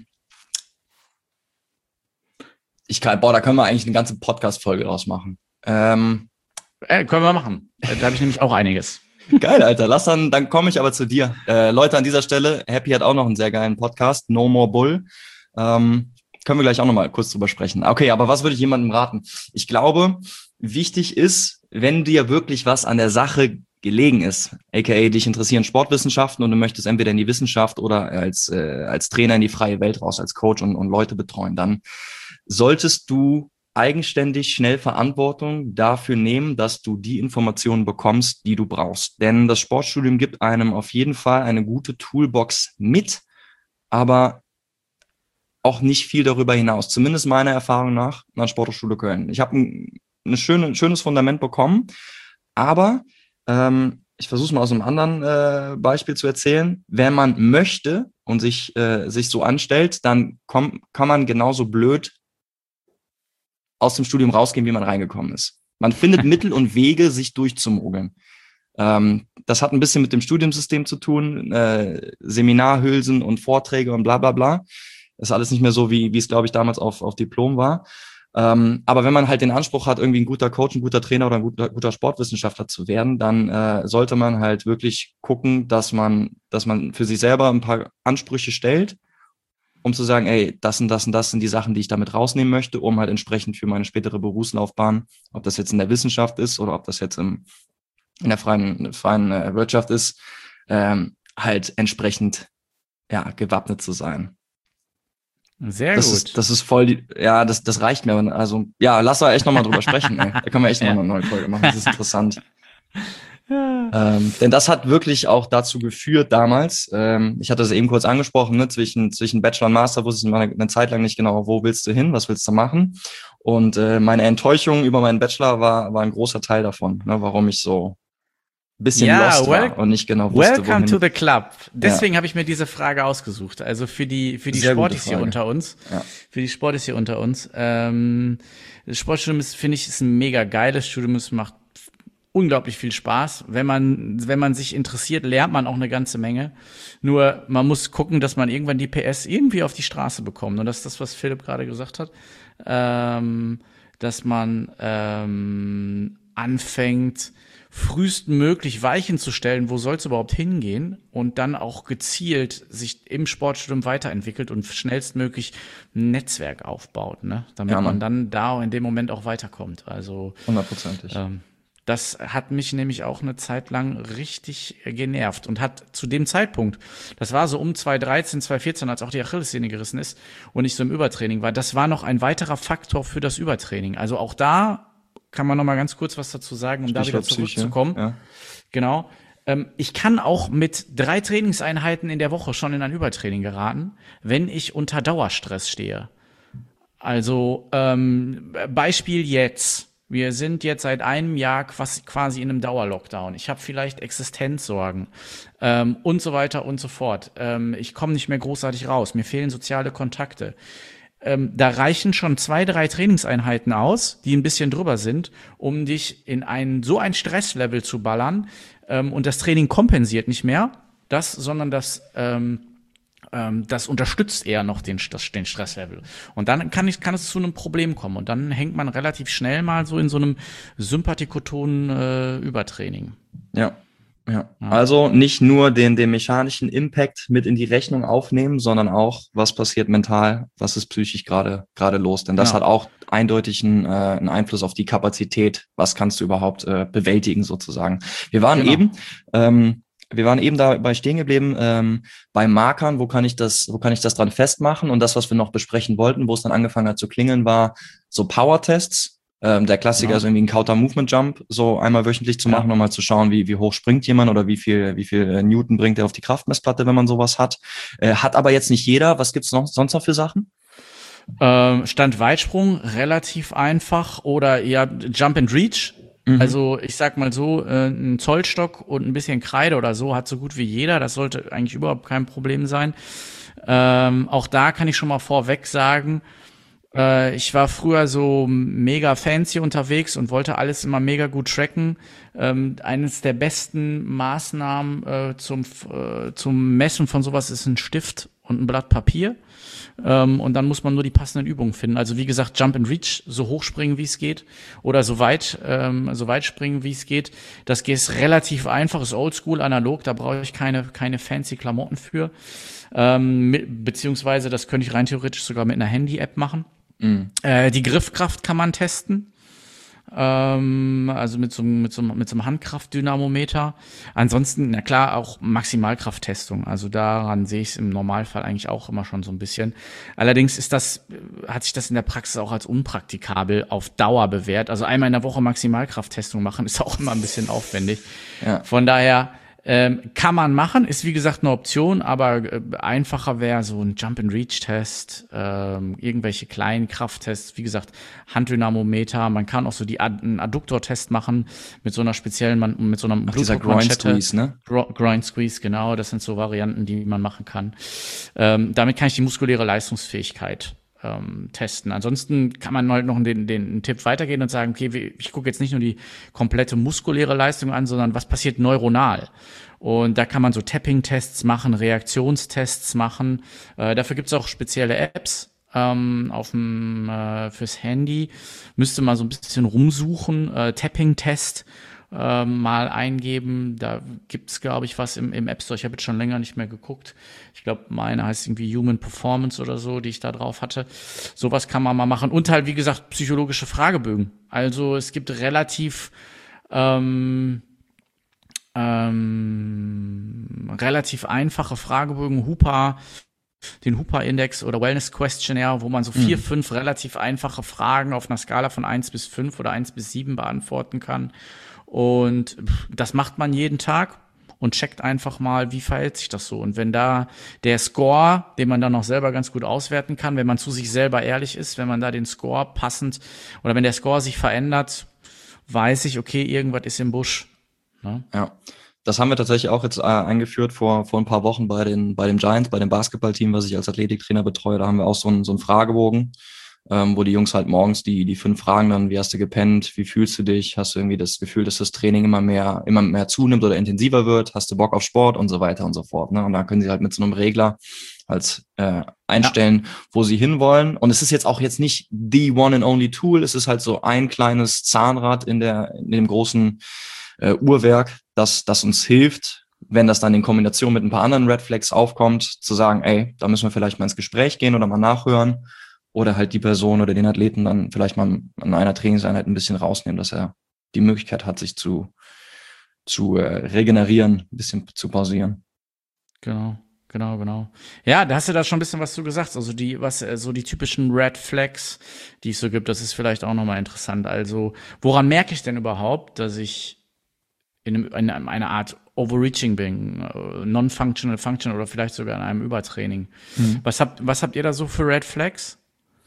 ich kann, boah, da können wir eigentlich eine ganze Podcast-Folge draus machen. Ähm, äh, können wir machen. Da habe ich nämlich auch einiges. Geil, Alter. Lass dann, dann komme ich aber zu dir. Äh, Leute, an dieser Stelle, Happy hat auch noch einen sehr geilen Podcast, No More Bull. Ähm, können wir gleich auch noch mal kurz drüber sprechen. Okay, aber was würde ich jemandem raten? Ich glaube, wichtig ist, wenn dir wirklich was an der Sache gelegen ist, aka dich interessieren Sportwissenschaften und du möchtest entweder in die Wissenschaft oder als, äh, als Trainer in die freie Welt raus, als Coach und, und Leute betreuen, dann solltest du eigenständig schnell Verantwortung dafür nehmen, dass du die Informationen bekommst, die du brauchst. Denn das Sportstudium gibt einem auf jeden Fall eine gute Toolbox mit, aber auch nicht viel darüber hinaus. Zumindest meiner Erfahrung nach an der Sporthochschule Köln. Ich habe ein, ein, schöne, ein schönes Fundament bekommen, aber ähm, ich versuche es mal aus einem anderen äh, Beispiel zu erzählen. Wenn man möchte und sich, äh, sich so anstellt, dann komm, kann man genauso blöd aus dem Studium rausgehen, wie man reingekommen ist. Man findet Mittel und Wege, sich durchzumogeln. Ähm, das hat ein bisschen mit dem Studiumssystem zu tun, äh, Seminarhülsen und Vorträge und bla bla bla. ist alles nicht mehr so, wie wie es, glaube ich, damals auf, auf Diplom war. Ähm, aber wenn man halt den Anspruch hat, irgendwie ein guter Coach, ein guter Trainer oder ein guter, guter Sportwissenschaftler zu werden, dann äh, sollte man halt wirklich gucken, dass man, dass man für sich selber ein paar Ansprüche stellt, um zu sagen, ey, das und das und das sind die Sachen, die ich damit rausnehmen möchte, um halt entsprechend für meine spätere Berufslaufbahn, ob das jetzt in der Wissenschaft ist oder ob das jetzt im, in der freien, freien äh, Wirtschaft ist, ähm, halt entsprechend ja gewappnet zu sein. Sehr das gut. Ist, das ist voll, die, ja, das, das reicht mir. Also, ja, lass da echt nochmal drüber sprechen. Ey. Da können wir echt nochmal ja. eine neue Folge machen. Das ist interessant. Ja. Ähm, denn das hat wirklich auch dazu geführt damals, ähm, ich hatte es eben kurz angesprochen, ne, zwischen, zwischen Bachelor und Master wusste ich eine, eine Zeit lang nicht genau, wo willst du hin, was willst du machen. Und äh, meine Enttäuschung über meinen Bachelor war, war ein großer Teil davon, ne, warum ich so bisschen ja, lost war und nicht genau wusste, welcome wohin. to the club. Deswegen ja. habe ich mir diese Frage ausgesucht. Also für die für die Sehr Sportis hier unter uns, ja. für die Sportis hier unter uns. Ähm, das Sportstudium ist, finde ich, ist ein mega geiles Studium. Es macht unglaublich viel Spaß. Wenn man wenn man sich interessiert, lernt man auch eine ganze Menge. Nur man muss gucken, dass man irgendwann die P S irgendwie auf die Straße bekommt. Und das ist das, was Philipp gerade gesagt hat, ähm, dass man ähm, anfängt, frühestmöglich Weichen zu stellen, wo soll es überhaupt hingehen und dann auch gezielt sich im Sportstudium weiterentwickelt und schnellstmöglich ein Netzwerk aufbaut, ne? Damit ja, man dann da in dem Moment auch weiterkommt. Also hundertprozentig. Ähm, das hat mich nämlich auch eine Zeit lang richtig genervt und hat zu dem Zeitpunkt, das war so um zwanzig dreizehn, zwanzig vierzehn, als auch die Achillessehne gerissen ist und ich so im Übertraining war, das war noch ein weiterer Faktor für das Übertraining. Also auch da kann man noch mal ganz kurz was dazu sagen, um Stichwort da wieder zurückzukommen. Psyche, ja. Genau. Ähm, ich kann auch mit drei Trainingseinheiten in der Woche schon in ein Übertraining geraten, wenn ich unter Dauerstress stehe. Also ähm, Beispiel jetzt. Wir sind jetzt seit einem Jahr quasi in einem Dauerlockdown. Ich habe vielleicht Existenzsorgen ähm, und so weiter und so fort. Ähm, ich komme nicht mehr großartig raus. Mir fehlen soziale Kontakte. Ähm, da reichen schon zwei, drei Trainingseinheiten aus, die ein bisschen drüber sind, um dich in ein so ein Stresslevel zu ballern. Ähm, und das Training kompensiert nicht mehr das, sondern das ähm, ähm, das unterstützt eher noch den, das, den Stresslevel. Und dann kann, ich, kann es zu einem Problem kommen. Und dann hängt man relativ schnell mal so in so einem sympathikotonen äh, Übertraining. Ja. Ja. ja, also nicht nur den, den mechanischen Impact mit in die Rechnung aufnehmen, sondern auch, was passiert mental, was ist psychisch gerade gerade los. Denn das ja. hat auch eindeutig einen, äh, einen Einfluss auf die Kapazität, was kannst du überhaupt äh, bewältigen sozusagen. Wir waren genau. eben, ähm, wir waren eben dabei stehen geblieben, ähm, bei Markern, wo kann ich das, wo kann ich das dran festmachen? Und das, was wir noch besprechen wollten, wo es dann angefangen hat zu klingeln, war so Power-Tests. Ähm, der Klassiker ja. ist irgendwie ein Counter-Movement-Jump, so einmal wöchentlich zu machen, ja. um mal zu schauen, wie, wie hoch springt jemand oder wie viel, wie viel äh, Newton bringt er auf die Kraftmessplatte, wenn man sowas hat. Äh, hat aber jetzt nicht jeder. Was gibt's noch, sonst noch für Sachen? Ähm, Stand-Weitsprung, relativ einfach oder eher Jump and Reach. Mhm. Also ich sag mal so, äh, ein Zollstock und ein bisschen Kreide oder so hat so gut wie jeder. Das sollte eigentlich überhaupt kein Problem sein. Ähm, auch da kann ich schon mal vorweg sagen, ich war früher so mega fancy unterwegs und wollte alles immer mega gut tracken. Ähm, eines der besten Maßnahmen äh, zum, äh, zum Messen von sowas ist ein Stift und ein Blatt Papier. Ähm, und dann muss man nur die passenden Übungen finden. Also wie gesagt, Jump and Reach, so hoch springen, wie es geht. Oder so weit, ähm, so weit springen, wie es geht. Das geht relativ einfach, ist oldschool, analog, da brauche ich keine, keine fancy Klamotten für. Ähm, mit, beziehungsweise das könnte ich rein theoretisch sogar mit einer Handy-App machen. Mhm. Äh, die Griffkraft kann man testen, ähm, also mit so, mit, so, mit so einem Handkraftdynamometer. Ansonsten, na klar, auch Maximalkrafttestung. Also daran sehe ich es im Normalfall eigentlich auch immer schon so ein bisschen. Allerdings ist das, hat sich das in der Praxis auch als unpraktikabel auf Dauer bewährt. Also einmal in der Woche Maximalkrafttestung machen ist auch immer ein bisschen aufwendig. Ja. Von daher Ähm, kann man machen, ist wie gesagt eine Option, aber äh, einfacher wäre so ein Jump-and-Reach-Test, ähm, irgendwelche kleinen Krafttests, wie gesagt, Handdynamometer, man kann auch so die Ad- einen Adduktor-Test machen mit so einer speziellen, man, mit so einer Blutdruckmanschette. ne? Gro- Groin Squeeze, genau, das sind so Varianten, die man machen kann. Ähm, damit kann ich die muskuläre Leistungsfähigkeit ähm, testen. Ansonsten kann man halt noch den, den, den Tipp weitergehen und sagen, okay, ich gucke jetzt nicht nur die komplette muskuläre Leistung an, sondern was passiert neuronal. Und da kann man so Tapping-Tests machen, Reaktionstests machen. Äh, dafür gibt's auch spezielle Apps ähm, auf dem äh, fürs Handy. Müsste mal so ein bisschen rumsuchen. Äh, Tapping-Test äh, mal eingeben. Da gibt's, glaube ich, was im, im App Store. Ich habe jetzt schon länger nicht mehr geguckt. Ich glaube, meine heißt irgendwie Human Performance oder so, die ich da drauf hatte. Sowas kann man mal machen. Und halt, wie gesagt, psychologische Fragebögen. Also es gibt relativ ähm, ähm, relativ einfache Fragebögen, Hooper, den Hooper-Index oder Wellness Questionnaire, wo man so vier, mhm. fünf relativ einfache Fragen auf einer Skala von eins bis fünf oder eins bis sieben beantworten kann. Und das macht man jeden Tag und checkt einfach mal, wie verhält sich das so. Und wenn da der Score, den man dann noch selber ganz gut auswerten kann, wenn man zu sich selber ehrlich ist, wenn man da den Score passend oder wenn der Score sich verändert, weiß ich, okay, irgendwas ist im Busch. Ne? Ja. Das haben wir tatsächlich auch jetzt äh, eingeführt vor vor ein paar Wochen bei den bei dem Giants, bei dem Basketballteam, was ich als Athletiktrainer betreue. Da haben wir auch so einen so einen Fragebogen, ähm, wo die Jungs halt morgens die die fünf Fragen dann: Wie hast du gepennt? Wie fühlst du dich? Hast du irgendwie das Gefühl, dass das Training immer mehr immer mehr zunimmt oder intensiver wird? Hast du Bock auf Sport und so weiter und so fort. Ne? Und da können sie halt mit so einem Regler als äh, einstellen, ja. wo sie hinwollen. Und es ist jetzt auch jetzt nicht the one and only Tool. Es ist halt so ein kleines Zahnrad in der in dem großen äh, Uhrwerk, das, das uns hilft, wenn das dann in Kombination mit ein paar anderen Red Flags aufkommt, zu sagen, ey, da müssen wir vielleicht mal ins Gespräch gehen oder mal nachhören oder halt die Person oder den Athleten dann vielleicht mal an einer Trainingseinheit ein bisschen rausnehmen, dass er die Möglichkeit hat, sich zu, zu äh, regenerieren, ein bisschen zu pausieren. Genau. Genau, genau. Ja, da hast du da schon ein bisschen was zu gesagt. Also die, was, so die typischen Red Flags, die es so gibt, das ist vielleicht auch nochmal interessant. Also, woran merke ich denn überhaupt, dass ich in, einem, in einer Art Overreaching bin, non-functional, functional oder vielleicht sogar in einem Übertraining? Mhm. Was habt, was habt ihr da so für Red Flags?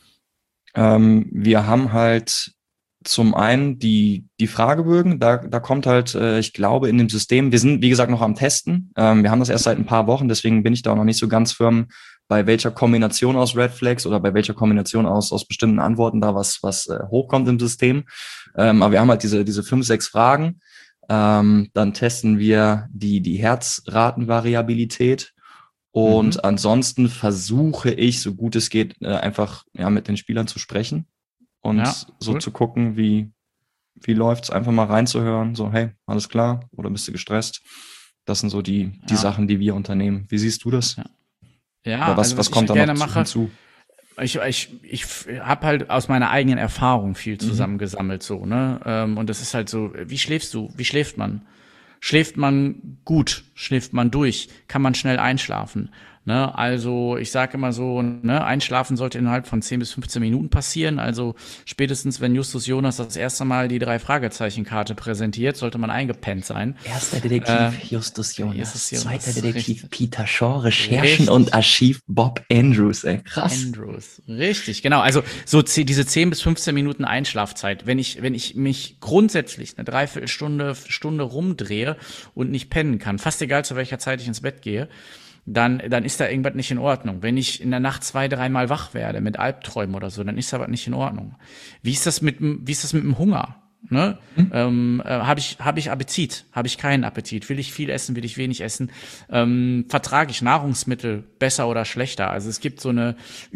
Ähm, wir haben halt zum einen die die Fragebögen, da da kommt halt, äh, ich glaube, in dem System, wir sind, wie gesagt, noch am Testen. Ähm, wir haben das erst seit ein paar Wochen, deswegen bin ich da auch noch nicht so ganz firm, bei welcher Kombination aus Red Flags oder bei welcher Kombination aus aus bestimmten Antworten da was was äh, hochkommt im System. Ähm, aber wir haben halt diese diese fünf, sechs Fragen. Ähm, dann testen wir die die Herzratenvariabilität. Und mhm. ansonsten versuche ich, so gut es geht, äh, einfach ja mit den Spielern zu sprechen. Und ja, so cool. zu gucken, wie, wie läuft's, einfach mal reinzuhören, so, hey, alles klar, oder bist du gestresst? Das sind so die, die ja. Sachen, die wir unternehmen. Wie siehst du das? Ja, ja oder was, also was, was kommt ich da gerne noch mache, hinzu? Ich, ich, ich habe halt aus meiner eigenen Erfahrung viel zusammengesammelt, so, ne? Und das ist halt so, wie schläfst du? Wie schläft man? Schläft man gut? Schläft man durch? Kann man schnell einschlafen? Ne, also ich sage immer so, ne, Einschlafen sollte innerhalb von zehn bis fünfzehn Minuten passieren. Also spätestens, wenn Justus Jonas das erste Mal die drei Fragezeichen-Karte präsentiert, sollte man eingepennt sein. Erster Detektiv äh, Justus Jonas, Justus Jonas, zweiter Detektiv richtig. Peter Shaw, Recherchen Richtig. und Archiv Bob Andrews. Ey, krass. Andrews, richtig, genau. Also so z- diese zehn bis fünfzehn Minuten Einschlafzeit. Wenn ich wenn ich mich grundsätzlich eine Dreiviertelstunde Stunde rumdrehe und nicht pennen kann, fast egal zu welcher Zeit ich ins Bett gehe, dann, dann ist da irgendwas nicht in Ordnung. Wenn ich in der Nacht zwei, dreimal wach werde mit Albträumen oder so, dann ist da was nicht in Ordnung. Wie ist das mit, wie ist das mit dem Hunger? Ne? Mhm. Ähm, äh, habe ich, habe ich Appetit? Habe ich keinen Appetit? Will ich viel essen? Will ich wenig essen? Ähm, vertrage ich Nahrungsmittel besser oder schlechter? Also es gibt so eine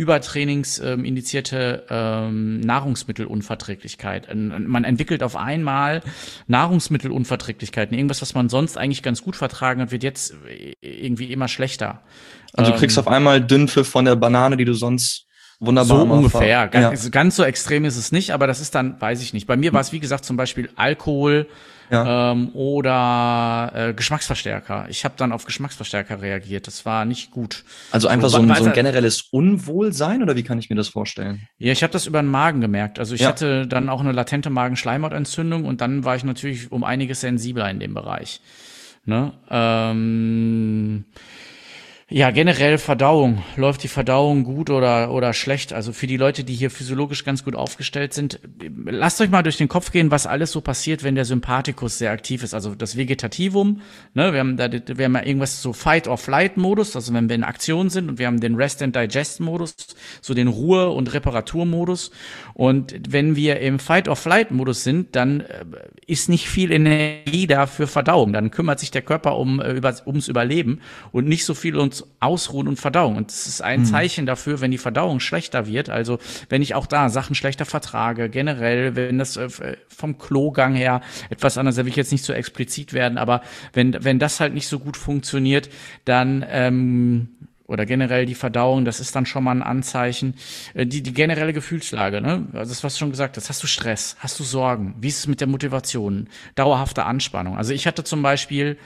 übertrainingsindizierte ähm, Nahrungsmittelunverträglichkeit. Ähm, man entwickelt auf einmal Nahrungsmittelunverträglichkeiten. Irgendwas, was man sonst eigentlich ganz gut vertragen hat, wird jetzt irgendwie immer schlechter. Also du kriegst ähm, auf einmal Dünnpfiff von der Banane, die du sonst wunderbar. So ungefähr. Ja. Ganz, ganz so extrem ist es nicht, aber das ist dann, weiß ich nicht. Bei mir war es, wie gesagt, zum Beispiel Alkohol ja. ähm, oder äh, Geschmacksverstärker. Ich habe dann auf Geschmacksverstärker reagiert. Das war nicht gut. Also einfach so, so, ein, so ein generelles Unwohlsein, oder wie kann ich mir das vorstellen? Ja, ich habe das über den Magen gemerkt. Also ich ja. hatte dann auch eine latente Magenschleimhautentzündung und dann war ich natürlich um einiges sensibler in dem Bereich. Ne? Ähm Ja, generell Verdauung. Läuft die Verdauung gut oder, oder schlecht? Also für die Leute, die hier physiologisch ganz gut aufgestellt sind, lasst euch mal durch den Kopf gehen, was alles so passiert, wenn der Sympathikus sehr aktiv ist. Also das Vegetativum, ne, wir haben da, wir haben ja irgendwas so Fight-or-Flight-Modus, also wenn wir in Aktion sind, und wir haben den Rest-and-Digest-Modus, so den Ruhe- und Reparaturmodus. Und wenn wir im Fight-or-Flight-Modus sind, dann ist nicht viel Energie da für Verdauung. Dann kümmert sich der Körper um, über, ums Überleben und nicht so viel ums Ausruhen und Verdauung. Und das ist ein mhm. Zeichen dafür, wenn die Verdauung schlechter wird, also wenn ich auch da Sachen schlechter vertrage, generell, wenn das äh, vom Klogang her etwas anders, da will ich jetzt nicht so explizit werden, aber wenn, wenn das halt nicht so gut funktioniert, dann ähm, oder generell die Verdauung, das ist dann schon mal ein Anzeichen. Die, die generelle Gefühlslage, ne? Also das, was du schon gesagt hast. Hast du Stress? Hast du Sorgen? Wie ist es mit der Motivation? Dauerhafte Anspannung. Also ich hatte zum Beispiel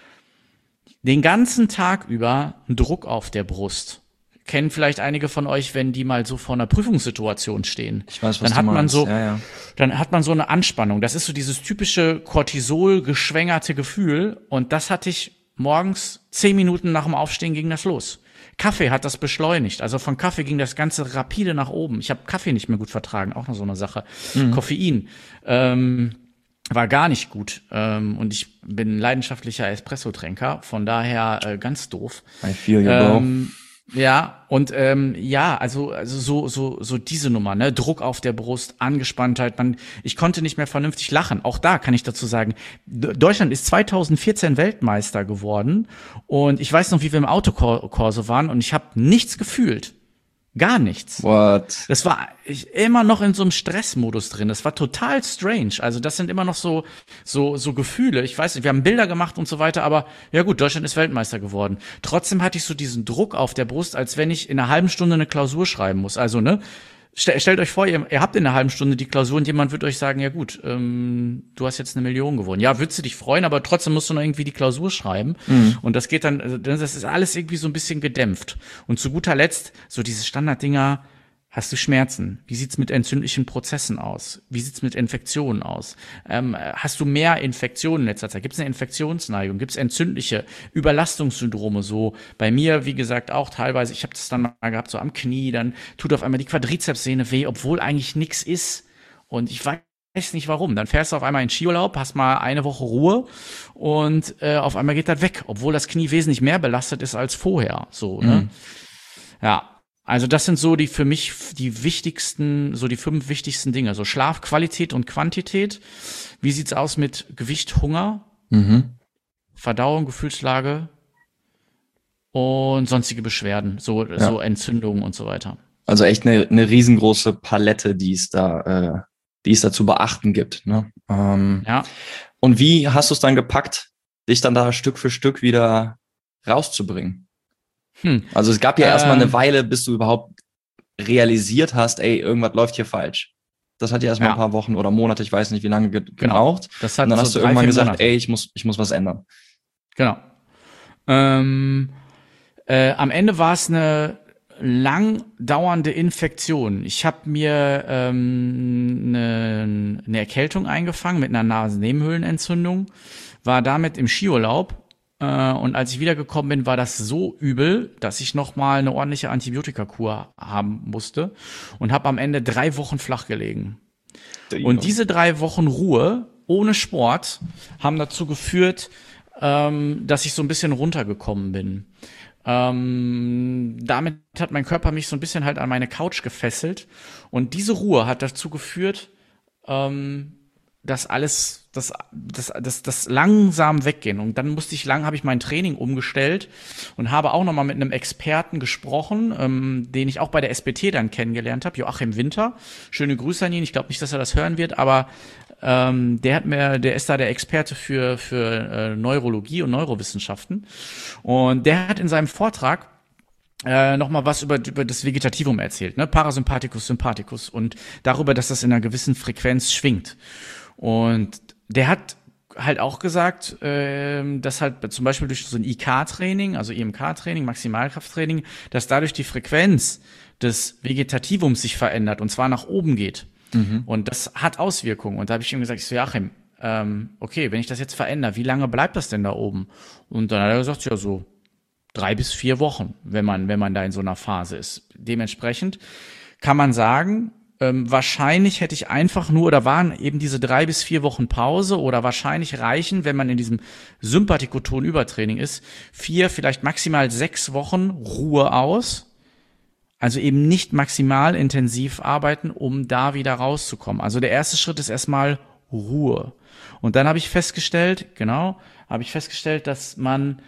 den ganzen Tag über einen Druck auf der Brust. Kennen vielleicht einige von euch, wenn die mal so vor einer Prüfungssituation stehen. Ich weiß, was dann hat du man meinst. so, ja, ja. Dann hat man so eine Anspannung. Das ist so dieses typische Cortisol geschwängerte Gefühl. Und das hatte ich morgens zehn Minuten nach dem Aufstehen ging das los. Kaffee hat das beschleunigt. Also von Kaffee ging das Ganze rapide nach oben. Ich habe Kaffee nicht mehr gut vertragen, auch noch so eine Sache. Mhm. Koffein ähm, war gar nicht gut. Ähm, und ich bin leidenschaftlicher Espresso-Tränker, von daher äh, ganz doof. I feel you, bro. Ähm, Ja, und ähm, ja, also also so so so diese Nummer, ne, Druck auf der Brust, Angespanntheit, man ich konnte nicht mehr vernünftig lachen. Auch da kann ich dazu sagen, D- Deutschland ist zweitausendvierzehn Weltmeister geworden und ich weiß noch, wie wir im Autokorso waren und ich habe nichts gefühlt. Gar nichts. What? Das war ich, immer noch in so einem Stressmodus drin. Das war total strange. Also das sind immer noch so so so Gefühle. Ich weiß nicht, wir haben Bilder gemacht und so weiter, aber ja gut, Deutschland ist Weltmeister geworden. Trotzdem hatte ich so diesen Druck auf der Brust, als wenn ich in einer halben Stunde eine Klausur schreiben muss. Also ne, Stell, stellt euch vor, ihr, ihr habt in einer halben Stunde die Klausur und jemand wird euch sagen, ja gut, ähm, du hast jetzt eine Million gewonnen. Ja, würdest du dich freuen, aber trotzdem musst du noch irgendwie die Klausur schreiben. Mhm. Und das geht dann, also das ist alles irgendwie so ein bisschen gedämpft. Und zu guter Letzt, so diese Standarddinger, hast du Schmerzen? Wie sieht's mit entzündlichen Prozessen aus? Wie sieht's mit Infektionen aus? Ähm, hast du mehr Infektionen in letzter Zeit? Gibt's eine Infektionsneigung? Gibt's entzündliche Überlastungssyndrome? So bei mir, wie gesagt, auch teilweise. Ich habe das dann mal gehabt, so am Knie. Dann tut auf einmal die Quadrizepssehne weh, obwohl eigentlich nichts ist. Und ich weiß nicht warum. Dann fährst du auf einmal in Skiurlaub, hast mal eine Woche Ruhe und äh, auf einmal geht das weg, obwohl das Knie wesentlich mehr belastet ist als vorher. So, ne? Mhm. Ja. Also das sind so die für mich die wichtigsten, so die fünf wichtigsten Dinge. So Schlaf, Qualität und Quantität. Wie sieht's aus mit Gewicht, Hunger, Mhm. Verdauung, Gefühlslage und sonstige Beschwerden, so, Ja. so Entzündungen und so weiter. Also echt eine, eine riesengroße Palette, die es da, äh, die es da zu beachten gibt. Ne? Ähm, Ja. Und wie hast du es dann gepackt, dich dann da Stück für Stück wieder rauszubringen? Hm. Also es gab ja Ähm, erstmal eine Weile, bis du überhaupt realisiert hast, ey, irgendwas läuft hier falsch. Das hat ja erstmal Ja. ein paar Wochen oder Monate, ich weiß nicht, wie lange ge- gebraucht. Das hat Und dann so hast du drei, irgendwann vier gesagt, Monate. ey, ich muss, ich muss was ändern. Genau. Ähm, äh, am Ende war es eine lang dauernde Infektion. Ich habe mir ähm, eine, eine Erkältung eingefangen mit einer Nasennebenhöhlenentzündung, war damit im Skiurlaub. Äh, und als ich wiedergekommen bin, war das so übel, dass ich noch mal eine ordentliche Antibiotikakur haben musste und habe am Ende drei Wochen flach gelegen. Und diese drei Wochen Ruhe ohne Sport haben dazu geführt, ähm, dass ich so ein bisschen runtergekommen bin. Ähm, damit hat mein Körper mich so ein bisschen halt an meine Couch gefesselt. Und diese Ruhe hat dazu geführt, ähm, dass alles, das, das, das, das langsam weggehen. Und dann musste ich lang, habe ich mein Training umgestellt und habe auch nochmal mit einem Experten gesprochen, ähm, den ich auch bei der S B T dann kennengelernt habe, Joachim Winter. Schöne Grüße an ihn. Ich glaube nicht, dass er das hören wird, aber ähm, der hat mir, der ist da der Experte für, für äh, Neurologie und Neurowissenschaften. Und der hat in seinem Vortrag äh, nochmal was über, über das Vegetativum erzählt, ne? Parasympathikus, Sympathikus und darüber, dass das in einer gewissen Frequenz schwingt. Und der hat halt auch gesagt, ähm, dass halt zum Beispiel durch so ein I K-Training, also I M K-Training, Maximalkrafttraining, dass dadurch die Frequenz des Vegetativums sich verändert und zwar nach oben geht. Mhm. Und das hat Auswirkungen. Und da habe ich ihm gesagt, ich so, Joachim, ähm, okay, wenn ich das jetzt verändere, wie lange bleibt das denn da oben? Und dann hat er gesagt, ja so drei bis vier Wochen, wenn man, wenn man da in so einer Phase ist. Dementsprechend kann man sagen, ähm, wahrscheinlich hätte ich einfach nur, oder waren eben diese drei bis vier Wochen Pause oder wahrscheinlich reichen, wenn man in diesem Sympathikoton-Übertraining ist, vier, vielleicht maximal sechs Wochen Ruhe aus. Also eben nicht maximal intensiv arbeiten, um da wieder rauszukommen. Also der erste Schritt ist erstmal Ruhe. Und dann habe ich festgestellt, genau, habe ich festgestellt, dass man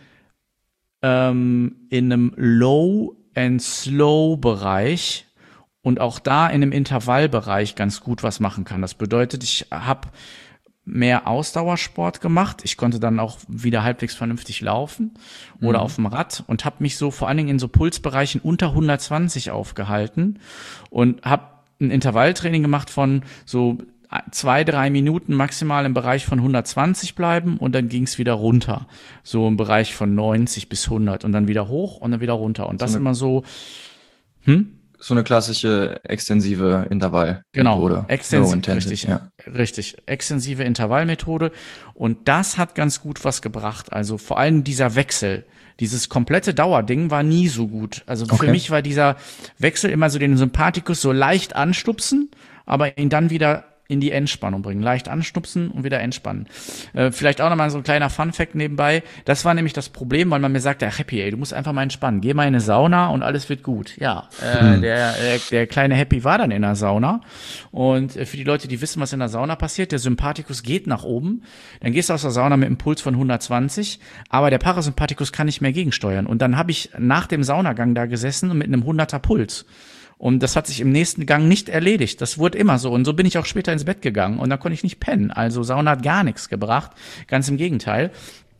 ähm, in einem Low- and Slow-Bereich und auch da in einem Intervallbereich ganz gut was machen kann. Das bedeutet, ich habe mehr Ausdauersport gemacht. Ich konnte dann auch wieder halbwegs vernünftig laufen oder mhm. auf dem Rad und habe mich so vor allen Dingen in so Pulsbereichen unter hundertzwanzig aufgehalten und habe ein Intervalltraining gemacht von so zwei, drei Minuten maximal im Bereich von hundertzwanzig bleiben und dann ging es wieder runter. So im Bereich von neunzig bis hundert und dann wieder hoch und dann wieder runter. Und das so immer so, hm? So eine klassische extensive Intervallmethode. Genau, extensiv, richtig, ja. richtig, extensive Intervallmethode. Und das hat ganz gut was gebracht. Also vor allem dieser Wechsel, dieses komplette Dauerding war nie so gut. Also für okay. mich war dieser Wechsel immer so den Sympathikus so leicht anstupsen, aber ihn dann wieder in die Entspannung bringen. Leicht anstupsen und wieder entspannen. Äh, vielleicht auch nochmal so ein kleiner Funfact nebenbei. Das war nämlich das Problem, weil man mir sagte, ach Happy, ey, du musst einfach mal entspannen. Geh mal in eine Sauna und alles wird gut. Ja, äh, hm. der, der, der kleine Happy war dann in der Sauna. Und äh, für die Leute, die wissen, was in der Sauna passiert, der Sympathikus geht nach oben. Dann gehst du aus der Sauna mit einem Puls von hundertzwanzig, aber der Parasympathikus kann nicht mehr gegensteuern. Und dann habe ich nach dem Saunagang da gesessen mit einem hunderter Puls. Und das hat sich im nächsten Gang nicht erledigt. Das wurde immer so. Und so bin ich auch später ins Bett gegangen. Und da konnte ich nicht pennen. Also Sauna hat gar nichts gebracht. Ganz im Gegenteil.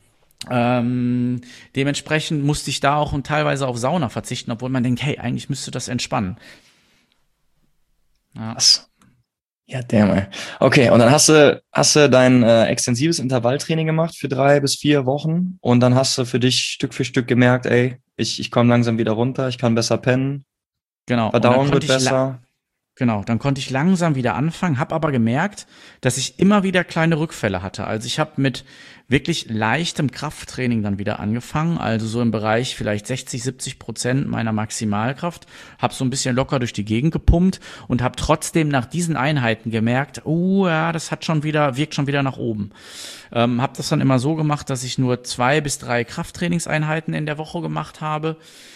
Ähm, dementsprechend musste ich da auch und teilweise auf Sauna verzichten, obwohl man denkt, hey, eigentlich müsste das entspannen. Ja. Was? Ja, damn, ey. Okay, und dann hast du, hast du dein äh, extensives Intervalltraining gemacht für drei bis vier Wochen. Und dann hast du für dich Stück für Stück gemerkt, ey, ich, ich komme langsam wieder runter, ich kann besser pennen. Genau. Verdauung wird besser. Genau, dann konnte ich langsam wieder anfangen, habe aber gemerkt, dass ich immer wieder kleine Rückfälle hatte. Also ich habe mit wirklich leichtem Krafttraining dann wieder angefangen, also so im Bereich vielleicht sechzig, siebzig Prozent meiner Maximalkraft, habe so ein bisschen locker durch die Gegend gepumpt und habe trotzdem nach diesen Einheiten gemerkt, oh ja, das hat schon wieder, wirkt schon wieder nach oben. Ähm, habe das dann immer so gemacht, dass ich nur zwei bis drei Krafttrainingseinheiten in der Woche gemacht habe.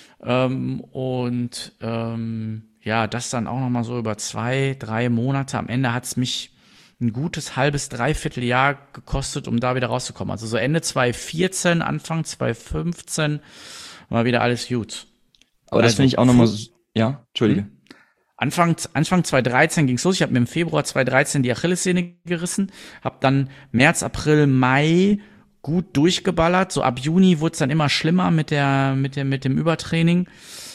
Ähm, und ähm, ja, das dann auch nochmal so über zwei, drei Monate. Am Ende hat's mich ein gutes halbes, dreiviertel Jahr gekostet, um da wieder rauszukommen. Also so Ende zwanzig vierzehn, Anfang zwanzig fünfzehn war wieder alles gut. Aber das also, finde ich auch nochmal, ja, Entschuldige. Anfang, Anfang zwanzig dreizehn ging's los. Ich habe mir im Februar zwanzig dreizehn die Achillessehne gerissen, habe dann März, April, Mai gut durchgeballert. So ab Juni wurde es dann immer schlimmer mit der, mit dem, mit dem Übertraining.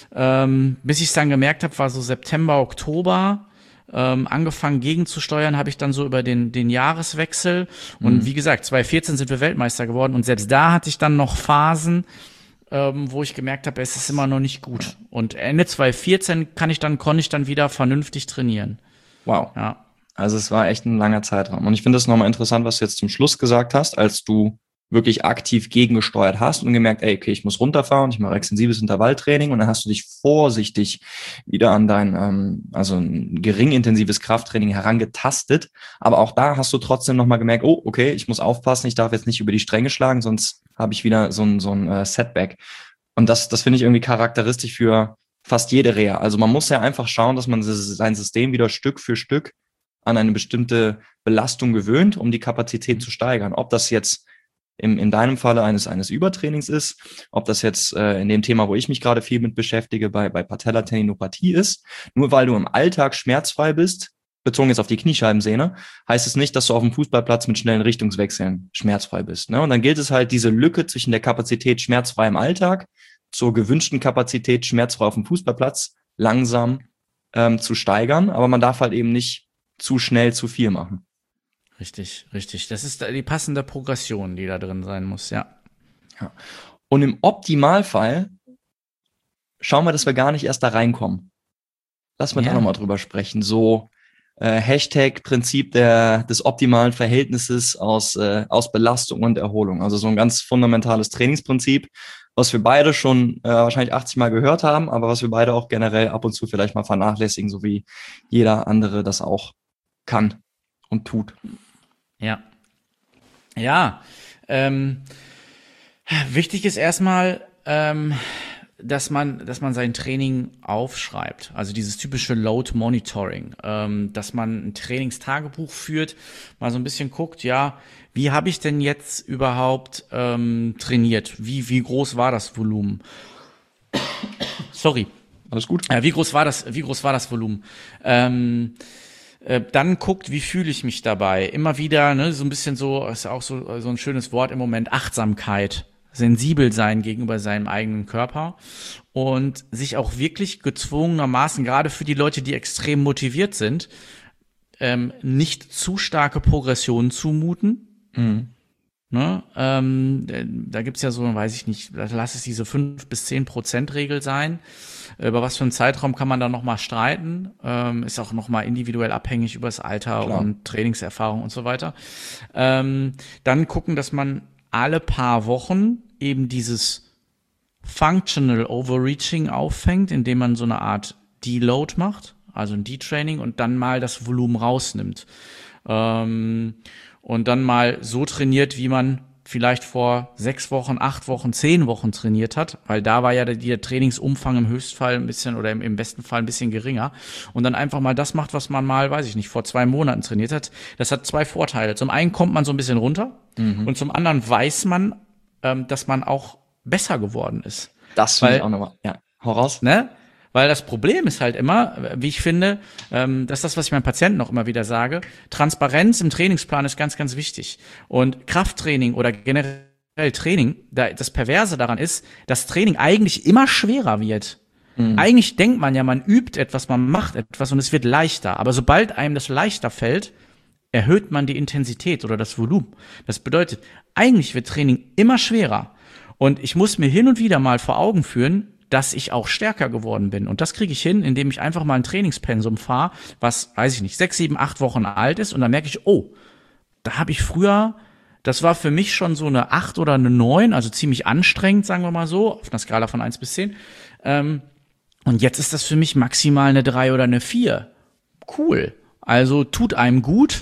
Ähm, bis ich es dann gemerkt habe, war so September, Oktober. Ähm, angefangen gegenzusteuern habe ich dann so über den, den Jahreswechsel. Und mhm. wie gesagt, zwanzig vierzehn sind wir Weltmeister geworden. Und selbst da hatte ich dann noch Phasen, ähm, wo ich gemerkt habe, es ist immer noch nicht gut. Und Ende zwanzig vierzehn kann ich dann, konnte ich dann wieder vernünftig trainieren. Wow. Ja. Also es war echt ein langer Zeitraum. Und ich finde es nochmal interessant, was du jetzt zum Schluss gesagt hast, als du wirklich aktiv gegengesteuert hast und gemerkt, ey, okay, ich muss runterfahren, ich mache extensives Intervalltraining und dann hast du dich vorsichtig wieder an dein, ähm, also ein gering intensives Krafttraining herangetastet, aber auch da hast du trotzdem nochmal gemerkt, oh, okay, ich muss aufpassen, ich darf jetzt nicht über die Stränge schlagen, sonst habe ich wieder so ein, so ein äh, Setback. Und das, das finde ich irgendwie charakteristisch für fast jede Reha. Also man muss ja einfach schauen, dass man sein System wieder Stück für Stück an eine bestimmte Belastung gewöhnt, um die Kapazität zu steigern. Ob das jetzt Im, in deinem Falle eines, eines Übertrainings ist, ob das jetzt äh, in dem Thema, wo ich mich gerade viel mit beschäftige, bei, bei Patellatendinopathie ist. Nur weil du im Alltag schmerzfrei bist, bezogen jetzt auf die Kniescheibensehne, heißt es nicht, dass du auf dem Fußballplatz mit schnellen Richtungswechseln schmerzfrei bist. Ne? Und dann gilt es halt, diese Lücke zwischen der Kapazität schmerzfrei im Alltag zur gewünschten Kapazität schmerzfrei auf dem Fußballplatz langsam ähm, zu steigern. Aber man darf halt eben nicht zu schnell zu viel machen. Richtig, richtig. Das ist die passende Progression, die da drin sein muss, ja. Ja. Und im Optimalfall schauen wir, dass wir gar nicht erst da reinkommen. Lass mal ja. da nochmal drüber sprechen. So, äh, Hashtag Prinzip der, des optimalen Verhältnisses aus, äh, aus Belastung und Erholung. Also so ein ganz fundamentales Trainingsprinzip, was wir beide schon äh, wahrscheinlich achtzig Mal gehört haben, aber was wir beide auch generell ab und zu vielleicht mal vernachlässigen, so wie jeder andere das auch kann und tut. Ja. Ja. Ähm, wichtig ist erstmal, ähm, dass man, dass man sein Training aufschreibt. Also dieses typische Load Monitoring, ähm, dass man ein Trainingstagebuch führt, mal so ein bisschen guckt, ja, wie habe ich denn jetzt überhaupt ähm, trainiert? Wie, wie groß war das Volumen? Sorry. Alles gut? Äh, wie groß war das, wie groß war das Volumen? Ähm, äh, dann guckt, wie fühle ich mich dabei? Immer wieder, ne, so ein bisschen so, ist auch so, so ein schönes Wort im Moment, Achtsamkeit. Sensibel sein gegenüber seinem eigenen Körper und sich auch wirklich gezwungenermaßen, gerade für die Leute, die extrem motiviert sind, ähm, nicht zu starke Progressionen zumuten. Mhm. Ne? Ähm, da gibt's ja so, weiß ich nicht, lass es diese fünf bis zehn Prozent Regel sein. Über was für einen Zeitraum kann man da nochmal streiten? Ähm, ist auch nochmal individuell abhängig über das Alter Klar. und Trainingserfahrung und so weiter. Ähm, dann gucken, dass man alle paar Wochen eben dieses Functional Overreaching auffängt, indem man so eine Art Deload macht, also ein Detraining und dann mal das Volumen rausnimmt. Ähm, und dann mal so trainiert, wie man vielleicht vor sechs Wochen, acht Wochen, zehn Wochen trainiert hat, weil da war ja der, der Trainingsumfang im Höchstfall ein bisschen oder im, im besten Fall ein bisschen geringer und dann einfach mal das macht, was man mal, weiß ich nicht, vor zwei Monaten trainiert hat. Das hat zwei Vorteile. Zum einen kommt man so ein bisschen runter Mhm. und zum anderen weiß man, ähm, dass man auch besser geworden ist. Das finde Weil- ich auch nochmal. Ja, hau raus. Ne? Weil das Problem ist halt immer, wie ich finde, ähm, das ist das, was ich meinen Patienten auch immer wieder sage, Transparenz im Trainingsplan ist ganz, ganz wichtig. Und Krafttraining oder generell Training, da, das Perverse daran ist, dass Training eigentlich immer schwerer wird. Mhm. Eigentlich denkt man ja, man übt etwas, man macht etwas und es wird leichter. Aber sobald einem das leichter fällt, erhöht man die Intensität oder das Volumen. Das bedeutet, eigentlich wird Training immer schwerer. Und ich muss mir hin und wieder mal vor Augen führen, dass ich auch stärker geworden bin. Und das kriege ich hin, indem ich einfach mal ein Trainingspensum fahre, was, weiß ich nicht, sechs, sieben, acht Wochen alt ist. Und dann merke ich, oh, da habe ich früher, das war für mich schon so eine acht oder eine neun, also ziemlich anstrengend, sagen wir mal so, auf einer Skala von eins bis zehn. Ähm, und jetzt ist das für mich maximal eine drei oder eine vier. Cool. Also tut einem gut.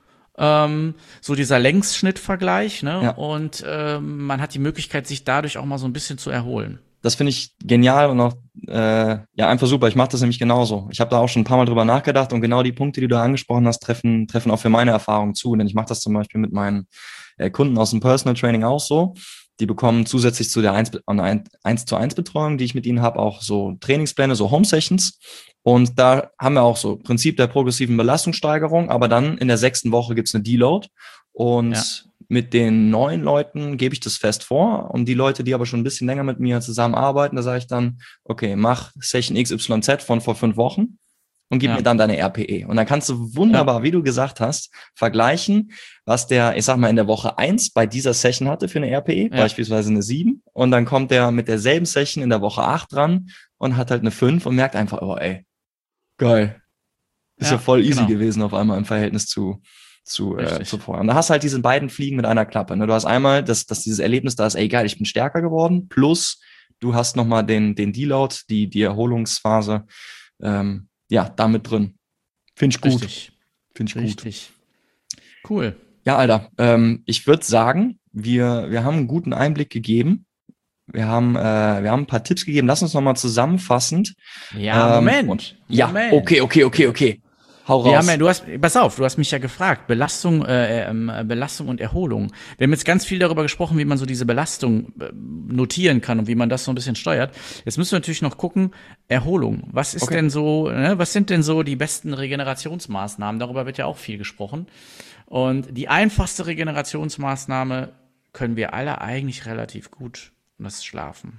Ähm, so dieser Längsschnittvergleich, ne? Ja. Und ähm, man hat die Möglichkeit, sich dadurch auch mal so ein bisschen zu erholen. Das finde ich genial und auch äh, ja einfach super. Ich mache das nämlich genauso. Ich habe da auch schon ein paar Mal drüber nachgedacht und genau die Punkte, die du angesprochen hast, treffen treffen auch für meine Erfahrung zu. Denn ich mache das zum Beispiel mit meinen äh, Kunden aus dem Personal Training auch so. Die bekommen zusätzlich zu der eins zu eins Betreuung, die ich mit ihnen habe, auch so Trainingspläne, so Home Sessions. Und da haben wir auch so Prinzip der progressiven Belastungssteigerung, aber dann in der sechsten Woche gibt's eine Deload. Und Ja. mit den neuen Leuten gebe ich das fest vor. Und die Leute, die aber schon ein bisschen länger mit mir zusammenarbeiten, da sage ich dann, okay, mach Session X Y Z von vor fünf Wochen und gib Ja. mir dann deine R P E. Und dann kannst du wunderbar, wie du gesagt hast, vergleichen, was der, ich sag mal, in der Woche eins bei dieser Session hatte für eine R P E, Ja. beispielsweise eine sieben. Und dann kommt der mit derselben Session in der Woche acht dran und hat halt eine fünf und merkt einfach, oh ey, geil. Ist ja, Ja, voll easy genau. gewesen auf einmal im Verhältnis zu, zu, äh, Richtig. zu vorher. Und da hast du halt diese beiden Fliegen mit einer Klappe. Ne? Du hast einmal, dass, dass dieses Erlebnis da ist, ey geil, ich bin stärker geworden, plus du hast nochmal den, den Deload, die, die Erholungsphase, ähm, ja, damit drin. Finde ich gut. Richtig. Finde ich gut. Richtig. Cool. Ja, Alter, ähm, ich würde sagen, wir, wir haben einen guten Einblick gegeben. Wir haben, äh, wir haben ein paar Tipps gegeben. Lass uns nochmal zusammenfassend. Ja, Ähm, Moment. und- Ja, Moment. okay, okay, okay, okay. Hau raus. Wir haben ja, du hast, pass auf, du hast mich ja gefragt, Belastung, äh, ähm, Belastung und Erholung. Wir haben jetzt ganz viel darüber gesprochen, wie man so diese Belastung äh, notieren kann und wie man das so ein bisschen steuert. Jetzt müssen wir natürlich noch gucken, Erholung. Was ist Okay. denn so, ne, was sind denn so die besten Regenerationsmaßnahmen? Darüber wird ja auch viel gesprochen. Und die einfachste Regenerationsmaßnahme können wir alle eigentlich relativ gut, und das ist Schlafen.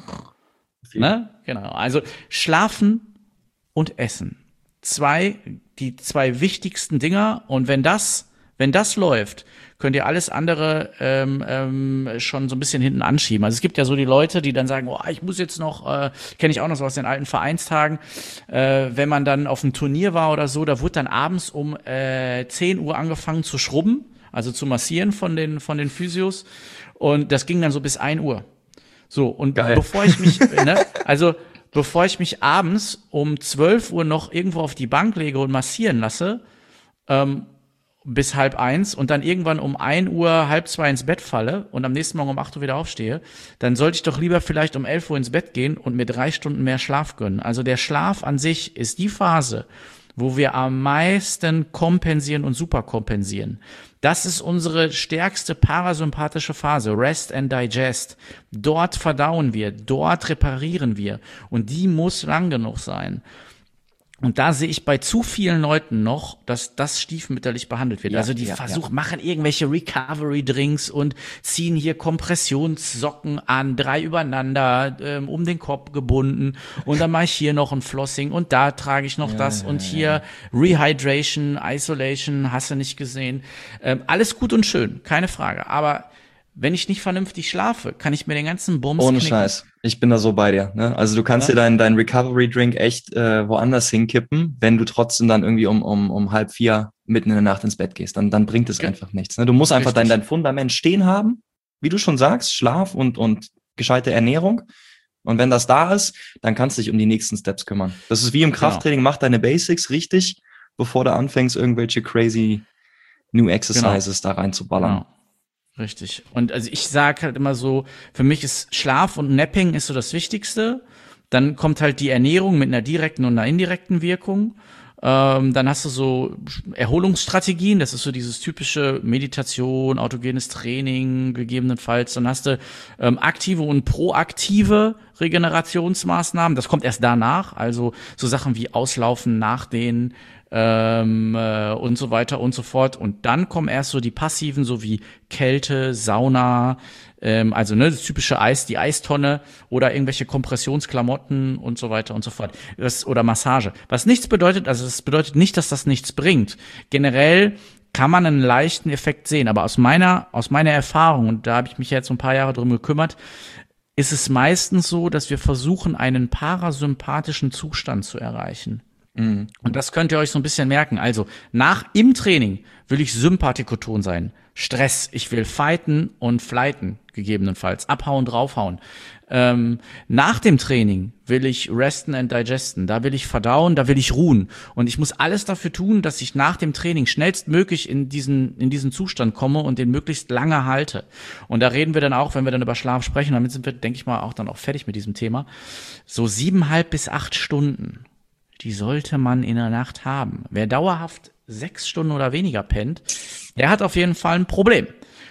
Ne? Genau. Also Schlafen und Essen. Zwei, die zwei wichtigsten Dinger. Und wenn das Wenn das läuft, könnt ihr alles andere ähm, ähm, schon so ein bisschen hinten anschieben. Also es gibt ja so die Leute, die dann sagen, oh, ich muss jetzt noch, äh, kenne ich auch noch so aus den alten Vereinstagen, äh, wenn man dann auf einem Turnier war oder so, da wurde dann abends um äh, zehn Uhr angefangen zu schrubben, also zu massieren von den von den Physios, und das ging dann so bis ein Uhr. So, und Geil. bevor ich mich, ne, also bevor ich mich abends um zwölf Uhr noch irgendwo auf die Bank lege und massieren lasse, ähm, bis halb eins und dann irgendwann um ein Uhr, halb zwei ins Bett falle und am nächsten Morgen um acht Uhr wieder aufstehe, dann sollte ich doch lieber vielleicht um elf Uhr ins Bett gehen und mir drei Stunden mehr Schlaf gönnen. Also der Schlaf an sich ist die Phase, wo wir am meisten kompensieren und superkompensieren. Das ist unsere stärkste parasympathische Phase, Rest and Digest. Dort verdauen wir, dort reparieren wir und die muss lang genug sein. Und da sehe ich bei zu vielen Leuten noch, dass das stiefmütterlich behandelt wird. Ja, also die ja, versuchen, ja. machen irgendwelche Recovery-Drinks und ziehen hier Kompressionssocken an, drei übereinander, ähm, um den Kopf gebunden. Und dann mache ich hier noch ein Flossing und da trage ich noch Ja, das ja, und ja. hier Rehydration, Isolation, hast du nicht gesehen. Ähm, alles gut und schön, keine Frage. Aber wenn ich nicht vernünftig schlafe, kann ich mir den ganzen Bums Ohne knicken. Scheiß. Ich bin da so bei dir. Ne? Also du kannst Ja. dir deinen deinen Recovery-Drink echt äh, woanders hinkippen, wenn du trotzdem dann irgendwie um, um, um halb vier mitten in der Nacht ins Bett gehst. Dann, dann bringt es Ge- einfach nichts. Ne? Du musst einfach dein, Richtig. dein Fundament stehen haben, wie du schon sagst, Schlaf und, und gescheite Ernährung. Und wenn das da ist, dann kannst du dich um die nächsten Steps kümmern. Das ist wie im Krafttraining, mach deine Basics richtig, bevor du anfängst, irgendwelche crazy New Exercises da reinzuballern. Genau. Richtig. Und also ich sage halt immer so, für mich ist Schlaf und Napping ist so das Wichtigste. Dann kommt halt die Ernährung mit einer direkten und einer indirekten Wirkung. Ähm, dann hast du so Erholungsstrategien, das ist so dieses typische Meditation, autogenes Training gegebenenfalls. Dann hast du ähm, aktive und proaktive Regenerationsmaßnahmen. Das kommt erst danach, also so Sachen wie Auslaufen, Nachdehnen, ähm, äh, und so weiter und so fort. Und dann kommen erst so die passiven, so wie Kälte, Sauna, ähm, also ne, das typische Eis, die Eistonne oder irgendwelche Kompressionsklamotten und so weiter und so fort. Das, oder Massage. Was nichts bedeutet, also es bedeutet nicht, dass das nichts bringt. Generell kann man einen leichten Effekt sehen, aber aus meiner, aus meiner Erfahrung, und da habe ich mich jetzt so ein paar Jahre drum gekümmert, ist es meistens so, dass wir versuchen, einen parasympathischen Zustand zu erreichen. Mhm. Und das könnt ihr euch so ein bisschen merken. Also nach im Training will ich Sympathikoton sein. Stress, ich will fighten und flighten, gegebenenfalls. Abhauen, draufhauen. Ähm, nach dem Training will ich resten and digesten. Da will ich verdauen, da will ich ruhen. Und ich muss alles dafür tun, dass ich nach dem Training schnellstmöglich in diesen, in diesen Zustand komme und den möglichst lange halte. Und da reden wir dann auch, wenn wir dann über Schlaf sprechen, damit sind wir, denke ich mal, auch dann auch fertig mit diesem Thema. So siebeneinhalb bis acht Stunden. Die sollte man in der Nacht haben. Wer dauerhaft sechs Stunden oder weniger pennt, der hat auf jeden Fall ein Problem.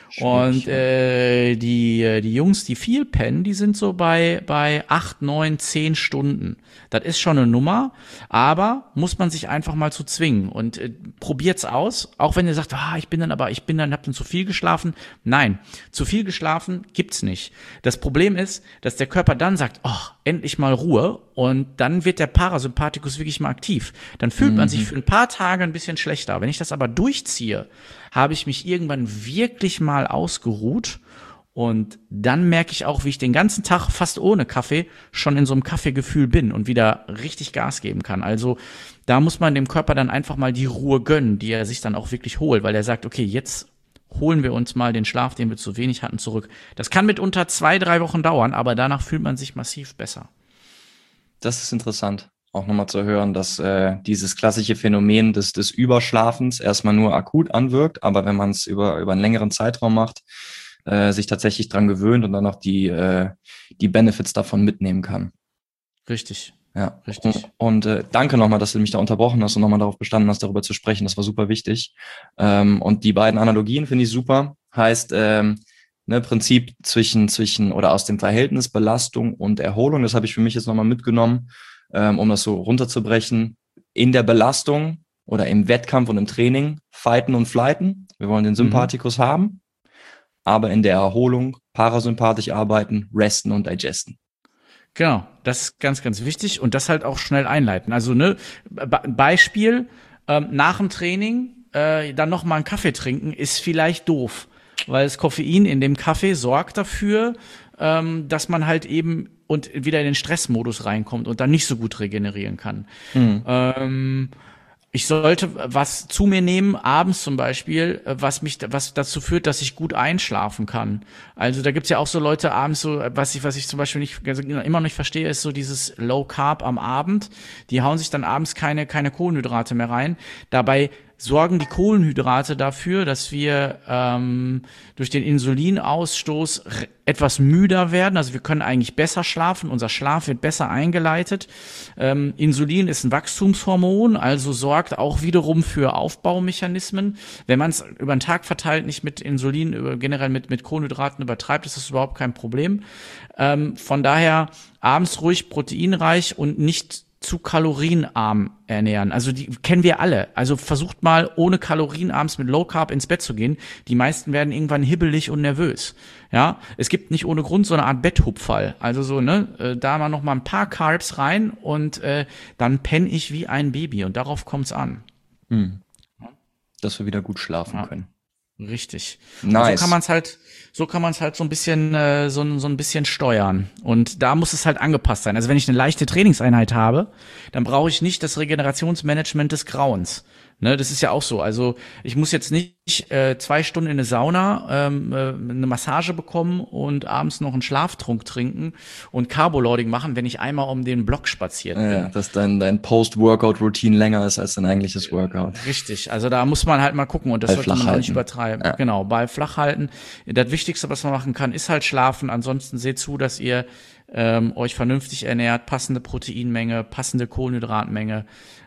Und äh, die die Jungs, die viel pennen, die sind so bei bei acht, neun, zehn Stunden. Das ist schon eine Nummer, aber muss man sich einfach mal zu zwingen und äh, probiert's aus. Auch wenn ihr sagt, ah, ich bin dann aber ich bin dann hab dann zu viel geschlafen. Nein, zu viel geschlafen gibt's nicht. Das Problem ist, dass der Körper dann sagt, oh, endlich mal Ruhe, und dann wird der Parasympathikus wirklich mal aktiv. Dann fühlt man sich für ein paar Tage ein bisschen schlechter. Wenn ich das aber durchziehe, habe ich mich irgendwann wirklich mal ausgeruht, und dann merke ich auch, wie ich den ganzen Tag fast ohne Kaffee schon in so einem Kaffeegefühl bin und wieder richtig Gas geben kann. Also da muss man dem Körper dann einfach mal die Ruhe gönnen, die er sich dann auch wirklich holt, weil er sagt, okay, jetzt holen wir uns mal den Schlaf, den wir zu wenig hatten, zurück. Das kann mitunter zwei, drei Wochen dauern, aber danach fühlt man sich massiv besser. Das ist interessant, auch nochmal zu hören, dass äh, dieses klassische Phänomen des, des Überschlafens erstmal nur akut anwirkt, aber wenn man es über, über einen längeren Zeitraum macht, äh, sich tatsächlich dran gewöhnt und dann auch die, äh, die Benefits davon mitnehmen kann. Richtig. Ja, Richtig. Und, und äh, danke nochmal, dass du mich da unterbrochen hast und nochmal darauf bestanden hast, darüber zu sprechen. Das war super wichtig. Ähm, und die beiden Analogien finde ich super. Heißt, ähm, ne, Prinzip zwischen, zwischen oder aus dem Verhältnis Belastung und Erholung. Das habe ich für mich jetzt nochmal mitgenommen, ähm, um das so runterzubrechen. In der Belastung oder im Wettkampf und im Training fighten und flighten. Wir wollen den Sympathikus mhm. haben. Aber in der Erholung parasympathisch arbeiten, resten und digesten. Genau, das ist ganz, ganz wichtig, und das halt auch schnell einleiten. Also ne, Be- Beispiel, ähm, nach dem Training äh, dann noch mal einen Kaffee trinken, ist vielleicht doof, weil das Koffein in dem Kaffee sorgt dafür, ähm, dass man halt eben und wieder in den Stressmodus reinkommt und dann nicht so gut regenerieren kann. Mhm. Ähm, Ich sollte was zu mir nehmen, abends zum Beispiel, was mich, was dazu führt, dass ich gut einschlafen kann. Also da gibt's ja auch so Leute abends so, was ich, was ich zum Beispiel nicht, immer nicht verstehe, ist so dieses Low Carb am Abend. Die hauen sich dann abends keine, keine Kohlenhydrate mehr rein. Dabei sorgen die Kohlenhydrate dafür, dass wir ähm, durch den Insulinausstoß etwas müder werden. Also wir können eigentlich besser schlafen. Unser Schlaf wird besser eingeleitet. Ähm, Insulin ist ein Wachstumshormon, also sorgt auch wiederum für Aufbaumechanismen. Wenn man es über den Tag verteilt nicht mit Insulin, über, generell mit, mit Kohlenhydraten übertreibt, ist das überhaupt kein Problem. Ähm, von daher abends ruhig proteinreich und nicht zu kalorienarm ernähren. Also die kennen wir alle. Also versucht mal ohne Kalorien abends mit Low Carb ins Bett zu gehen. Die meisten werden irgendwann hibbelig und nervös. Ja, es gibt nicht ohne Grund so eine Art Betthupferl. Also so, ne, äh, da mal noch mal ein paar Carbs rein und äh, dann penne ich wie ein Baby und darauf kommt's an. Hm. Dass wir wieder gut schlafen ja. können. Richtig. Nice. Und so kann man es halt, so kann man es halt so ein bisschen, äh, so, so ein bisschen steuern. Und da muss es halt angepasst sein. Also wenn ich eine leichte Trainingseinheit habe, dann brauche ich nicht das Regenerationsmanagement des Grauens. Ne, das ist ja auch so. Also ich muss jetzt nicht äh, zwei Stunden in eine Sauna, ähm, äh, eine Massage bekommen und abends noch einen Schlaftrunk trinken und Carboloading machen, wenn ich einmal um den Block spaziert bin. Ja, dass dein, dein Post-Workout-Routine länger ist als dein eigentliches Workout. Richtig. Also da muss man halt mal gucken und das bei sollte man auch nicht übertreiben. Ja. Genau, bei Flachhalten. Das Wichtigste, was man machen kann, ist halt schlafen. Ansonsten seht zu, dass ihr ähm, euch vernünftig ernährt, passende Proteinmenge, passende Kohlenhydratmenge,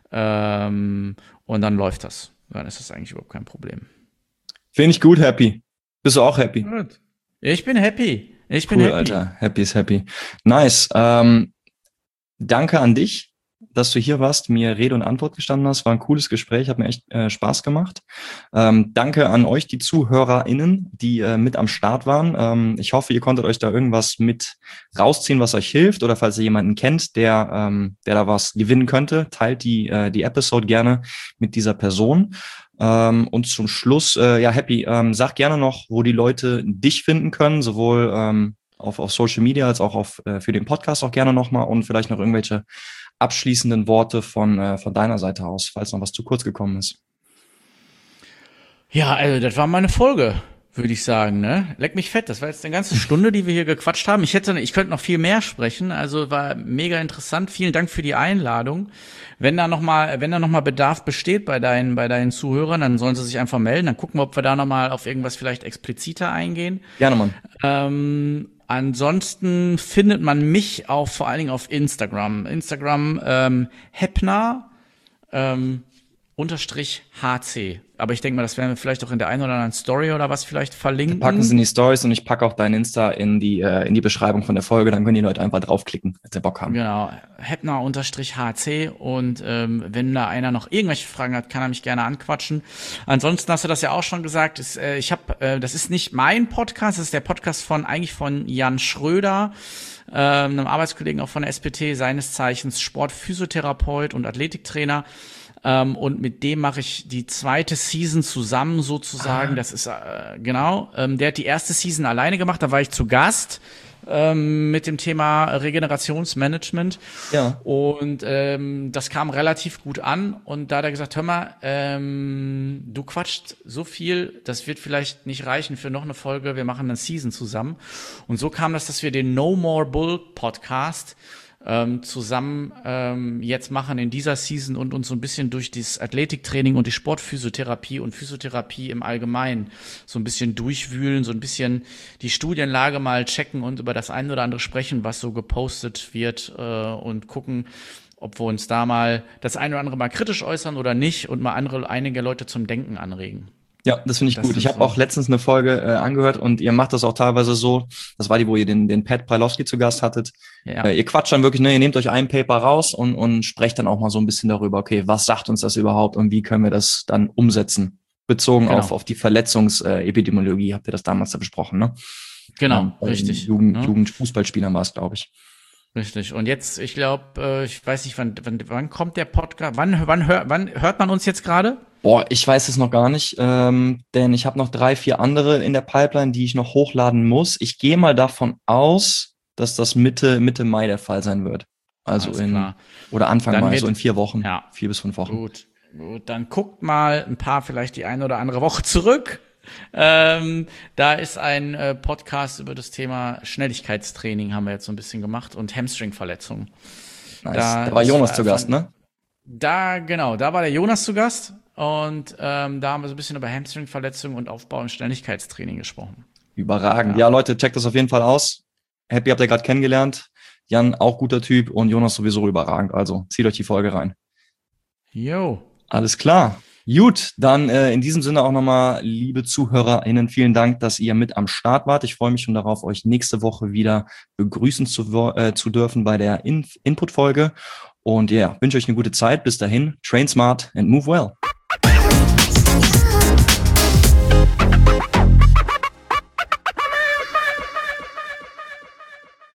ähm, und dann läuft das. Dann ist das eigentlich überhaupt kein Problem. Finde ich gut, Happy. Bist du auch happy? Gut. Ich bin happy. Ich bin cool, happy. Alter. Happy ist happy. Nice. Ähm, danke an dich, dass du hier warst, mir Rede und Antwort gestanden hast. War ein cooles Gespräch, hat mir echt äh, Spaß gemacht. Ähm, danke an euch, die ZuhörerInnen, die äh, mit am Start waren. Ähm, ich hoffe, ihr konntet euch da irgendwas mit rausziehen, was euch hilft. Oder falls ihr jemanden kennt, der ähm, der da was gewinnen könnte, teilt die äh, die Episode gerne mit dieser Person. Ähm, und zum Schluss, äh, ja, Happy, ähm, sag gerne noch, wo die Leute dich finden können, sowohl ähm, auf, auf Social Media als auch auf äh, für den Podcast auch gerne nochmal und vielleicht noch irgendwelche abschließenden Worte von, äh, von deiner Seite aus, falls noch was zu kurz gekommen ist. Ja, also das war meine Folge, würde ich sagen, ne? Leck mich fett, das war jetzt eine ganze Stunde, die wir hier gequatscht haben. Ich hätte, ich könnte noch viel mehr sprechen, also war mega interessant. Vielen Dank für die Einladung. Wenn da noch mal, wenn da noch mal Bedarf besteht bei deinen, bei deinen Zuhörern, dann sollen sie sich einfach melden. Dann gucken wir, ob wir da noch mal auf irgendwas vielleicht expliziter eingehen. Gerne, Mann. Ähm, Ansonsten findet man mich auch vor allen Dingen auf Instagram. Instagram ähm, Heppner ähm, unterstrich H C. Aber ich denke mal, das werden wir vielleicht auch in der einen oder anderen Story oder was vielleicht verlinken. Wir packen es in die Stories und ich packe auch dein Insta in die äh, in die Beschreibung von der Folge. Dann können die Leute einfach draufklicken, wenn sie Bock haben. Genau, Heppner unterstrich H C. Und ähm, wenn da einer noch irgendwelche Fragen hat, kann er mich gerne anquatschen. Ansonsten hast du das ja auch schon gesagt. Ist, äh, ich habe, äh, das ist nicht mein Podcast, das ist der Podcast von eigentlich von Jan Schröder, äh, einem Arbeitskollegen auch von der S P T, seines Zeichens Sportphysiotherapeut und Athletiktrainer. Ähm, und mit dem mache ich die zweite Season zusammen sozusagen. Ah. Das ist, äh, genau, ähm, der hat die erste Season alleine gemacht, da war ich zu Gast ähm, mit dem Thema Regenerationsmanagement. Ja. Und ähm, das kam relativ gut an. Und da hat er gesagt, hör mal, ähm, du quatscht so viel, das wird vielleicht nicht reichen für noch eine Folge, wir machen eine Season zusammen. Und so kam das, dass wir den No More Bull Podcast Ähm, zusammen ähm, jetzt machen in dieser Season und uns so ein bisschen durch das Athletiktraining und die Sportphysiotherapie und Physiotherapie im Allgemeinen so ein bisschen durchwühlen, so ein bisschen die Studienlage mal checken und über das eine oder andere sprechen, was so gepostet wird äh, und gucken, ob wir uns da mal das eine oder andere mal kritisch äußern oder nicht und mal andere einige Leute zum Denken anregen. Ja, das finde ich Das gut. Ich habe so. auch letztens eine Folge äh, angehört und ihr macht das auch teilweise so, das war die, wo ihr den den Pat Pralowski zu Gast hattet. Ja. Äh, ihr quatscht dann wirklich, ne, ihr nehmt euch ein Paper raus und und sprecht dann auch mal so ein bisschen darüber, okay, was sagt uns das überhaupt und wie können wir das dann umsetzen? Bezogen Genau. auf auf die Verletzungsepidemiologie, habt ihr das damals da besprochen, ne? Genau, ähm, richtig. Jugend, Ja. Jugendfußballspielern war es, glaube ich. Richtig. Und jetzt, ich glaube, äh, ich weiß nicht, wann, wann, wann kommt der Podcast? Wann, wann, hör, wann hört man uns jetzt gerade? Boah, ich weiß es noch gar nicht, ähm, denn ich habe noch drei, vier andere in der Pipeline, die ich noch hochladen muss. Ich gehe mal davon aus, dass das Mitte, Mitte Mai der Fall sein wird. Also Alles in, klar. oder Anfang Dann Mai, wird, so in vier Wochen, ja, vier bis fünf Wochen. gut, gut. Dann guckt mal ein paar vielleicht die eine oder andere Woche zurück. Ähm, da ist ein äh, Podcast über das Thema Schnelligkeitstraining haben wir jetzt so ein bisschen gemacht und Hamstring-Verletzungen. Nice. Da, Da war das Jonas war- zu Gast, fand- ne? Da, genau, da war der Jonas zu Gast und ähm, da haben wir so ein bisschen über Hamstring-Verletzungen und Aufbau- und Schnelligkeitstraining gesprochen. Überragend. Ja. Ja, Leute, checkt das auf jeden Fall aus. Happy habt ihr gerade kennengelernt. Jan, auch guter Typ und Jonas sowieso überragend. Also zieht euch die Folge rein. Jo. Alles klar. Gut, dann äh, in diesem Sinne auch nochmal, liebe ZuhörerInnen, vielen Dank, dass ihr mit am Start wart. Ich freue mich schon darauf, euch nächste Woche wieder begrüßen zu, wo- äh, zu dürfen bei der In- Input-Folge. Und ja, wünsche euch eine gute Zeit. Bis dahin, train smart and move well.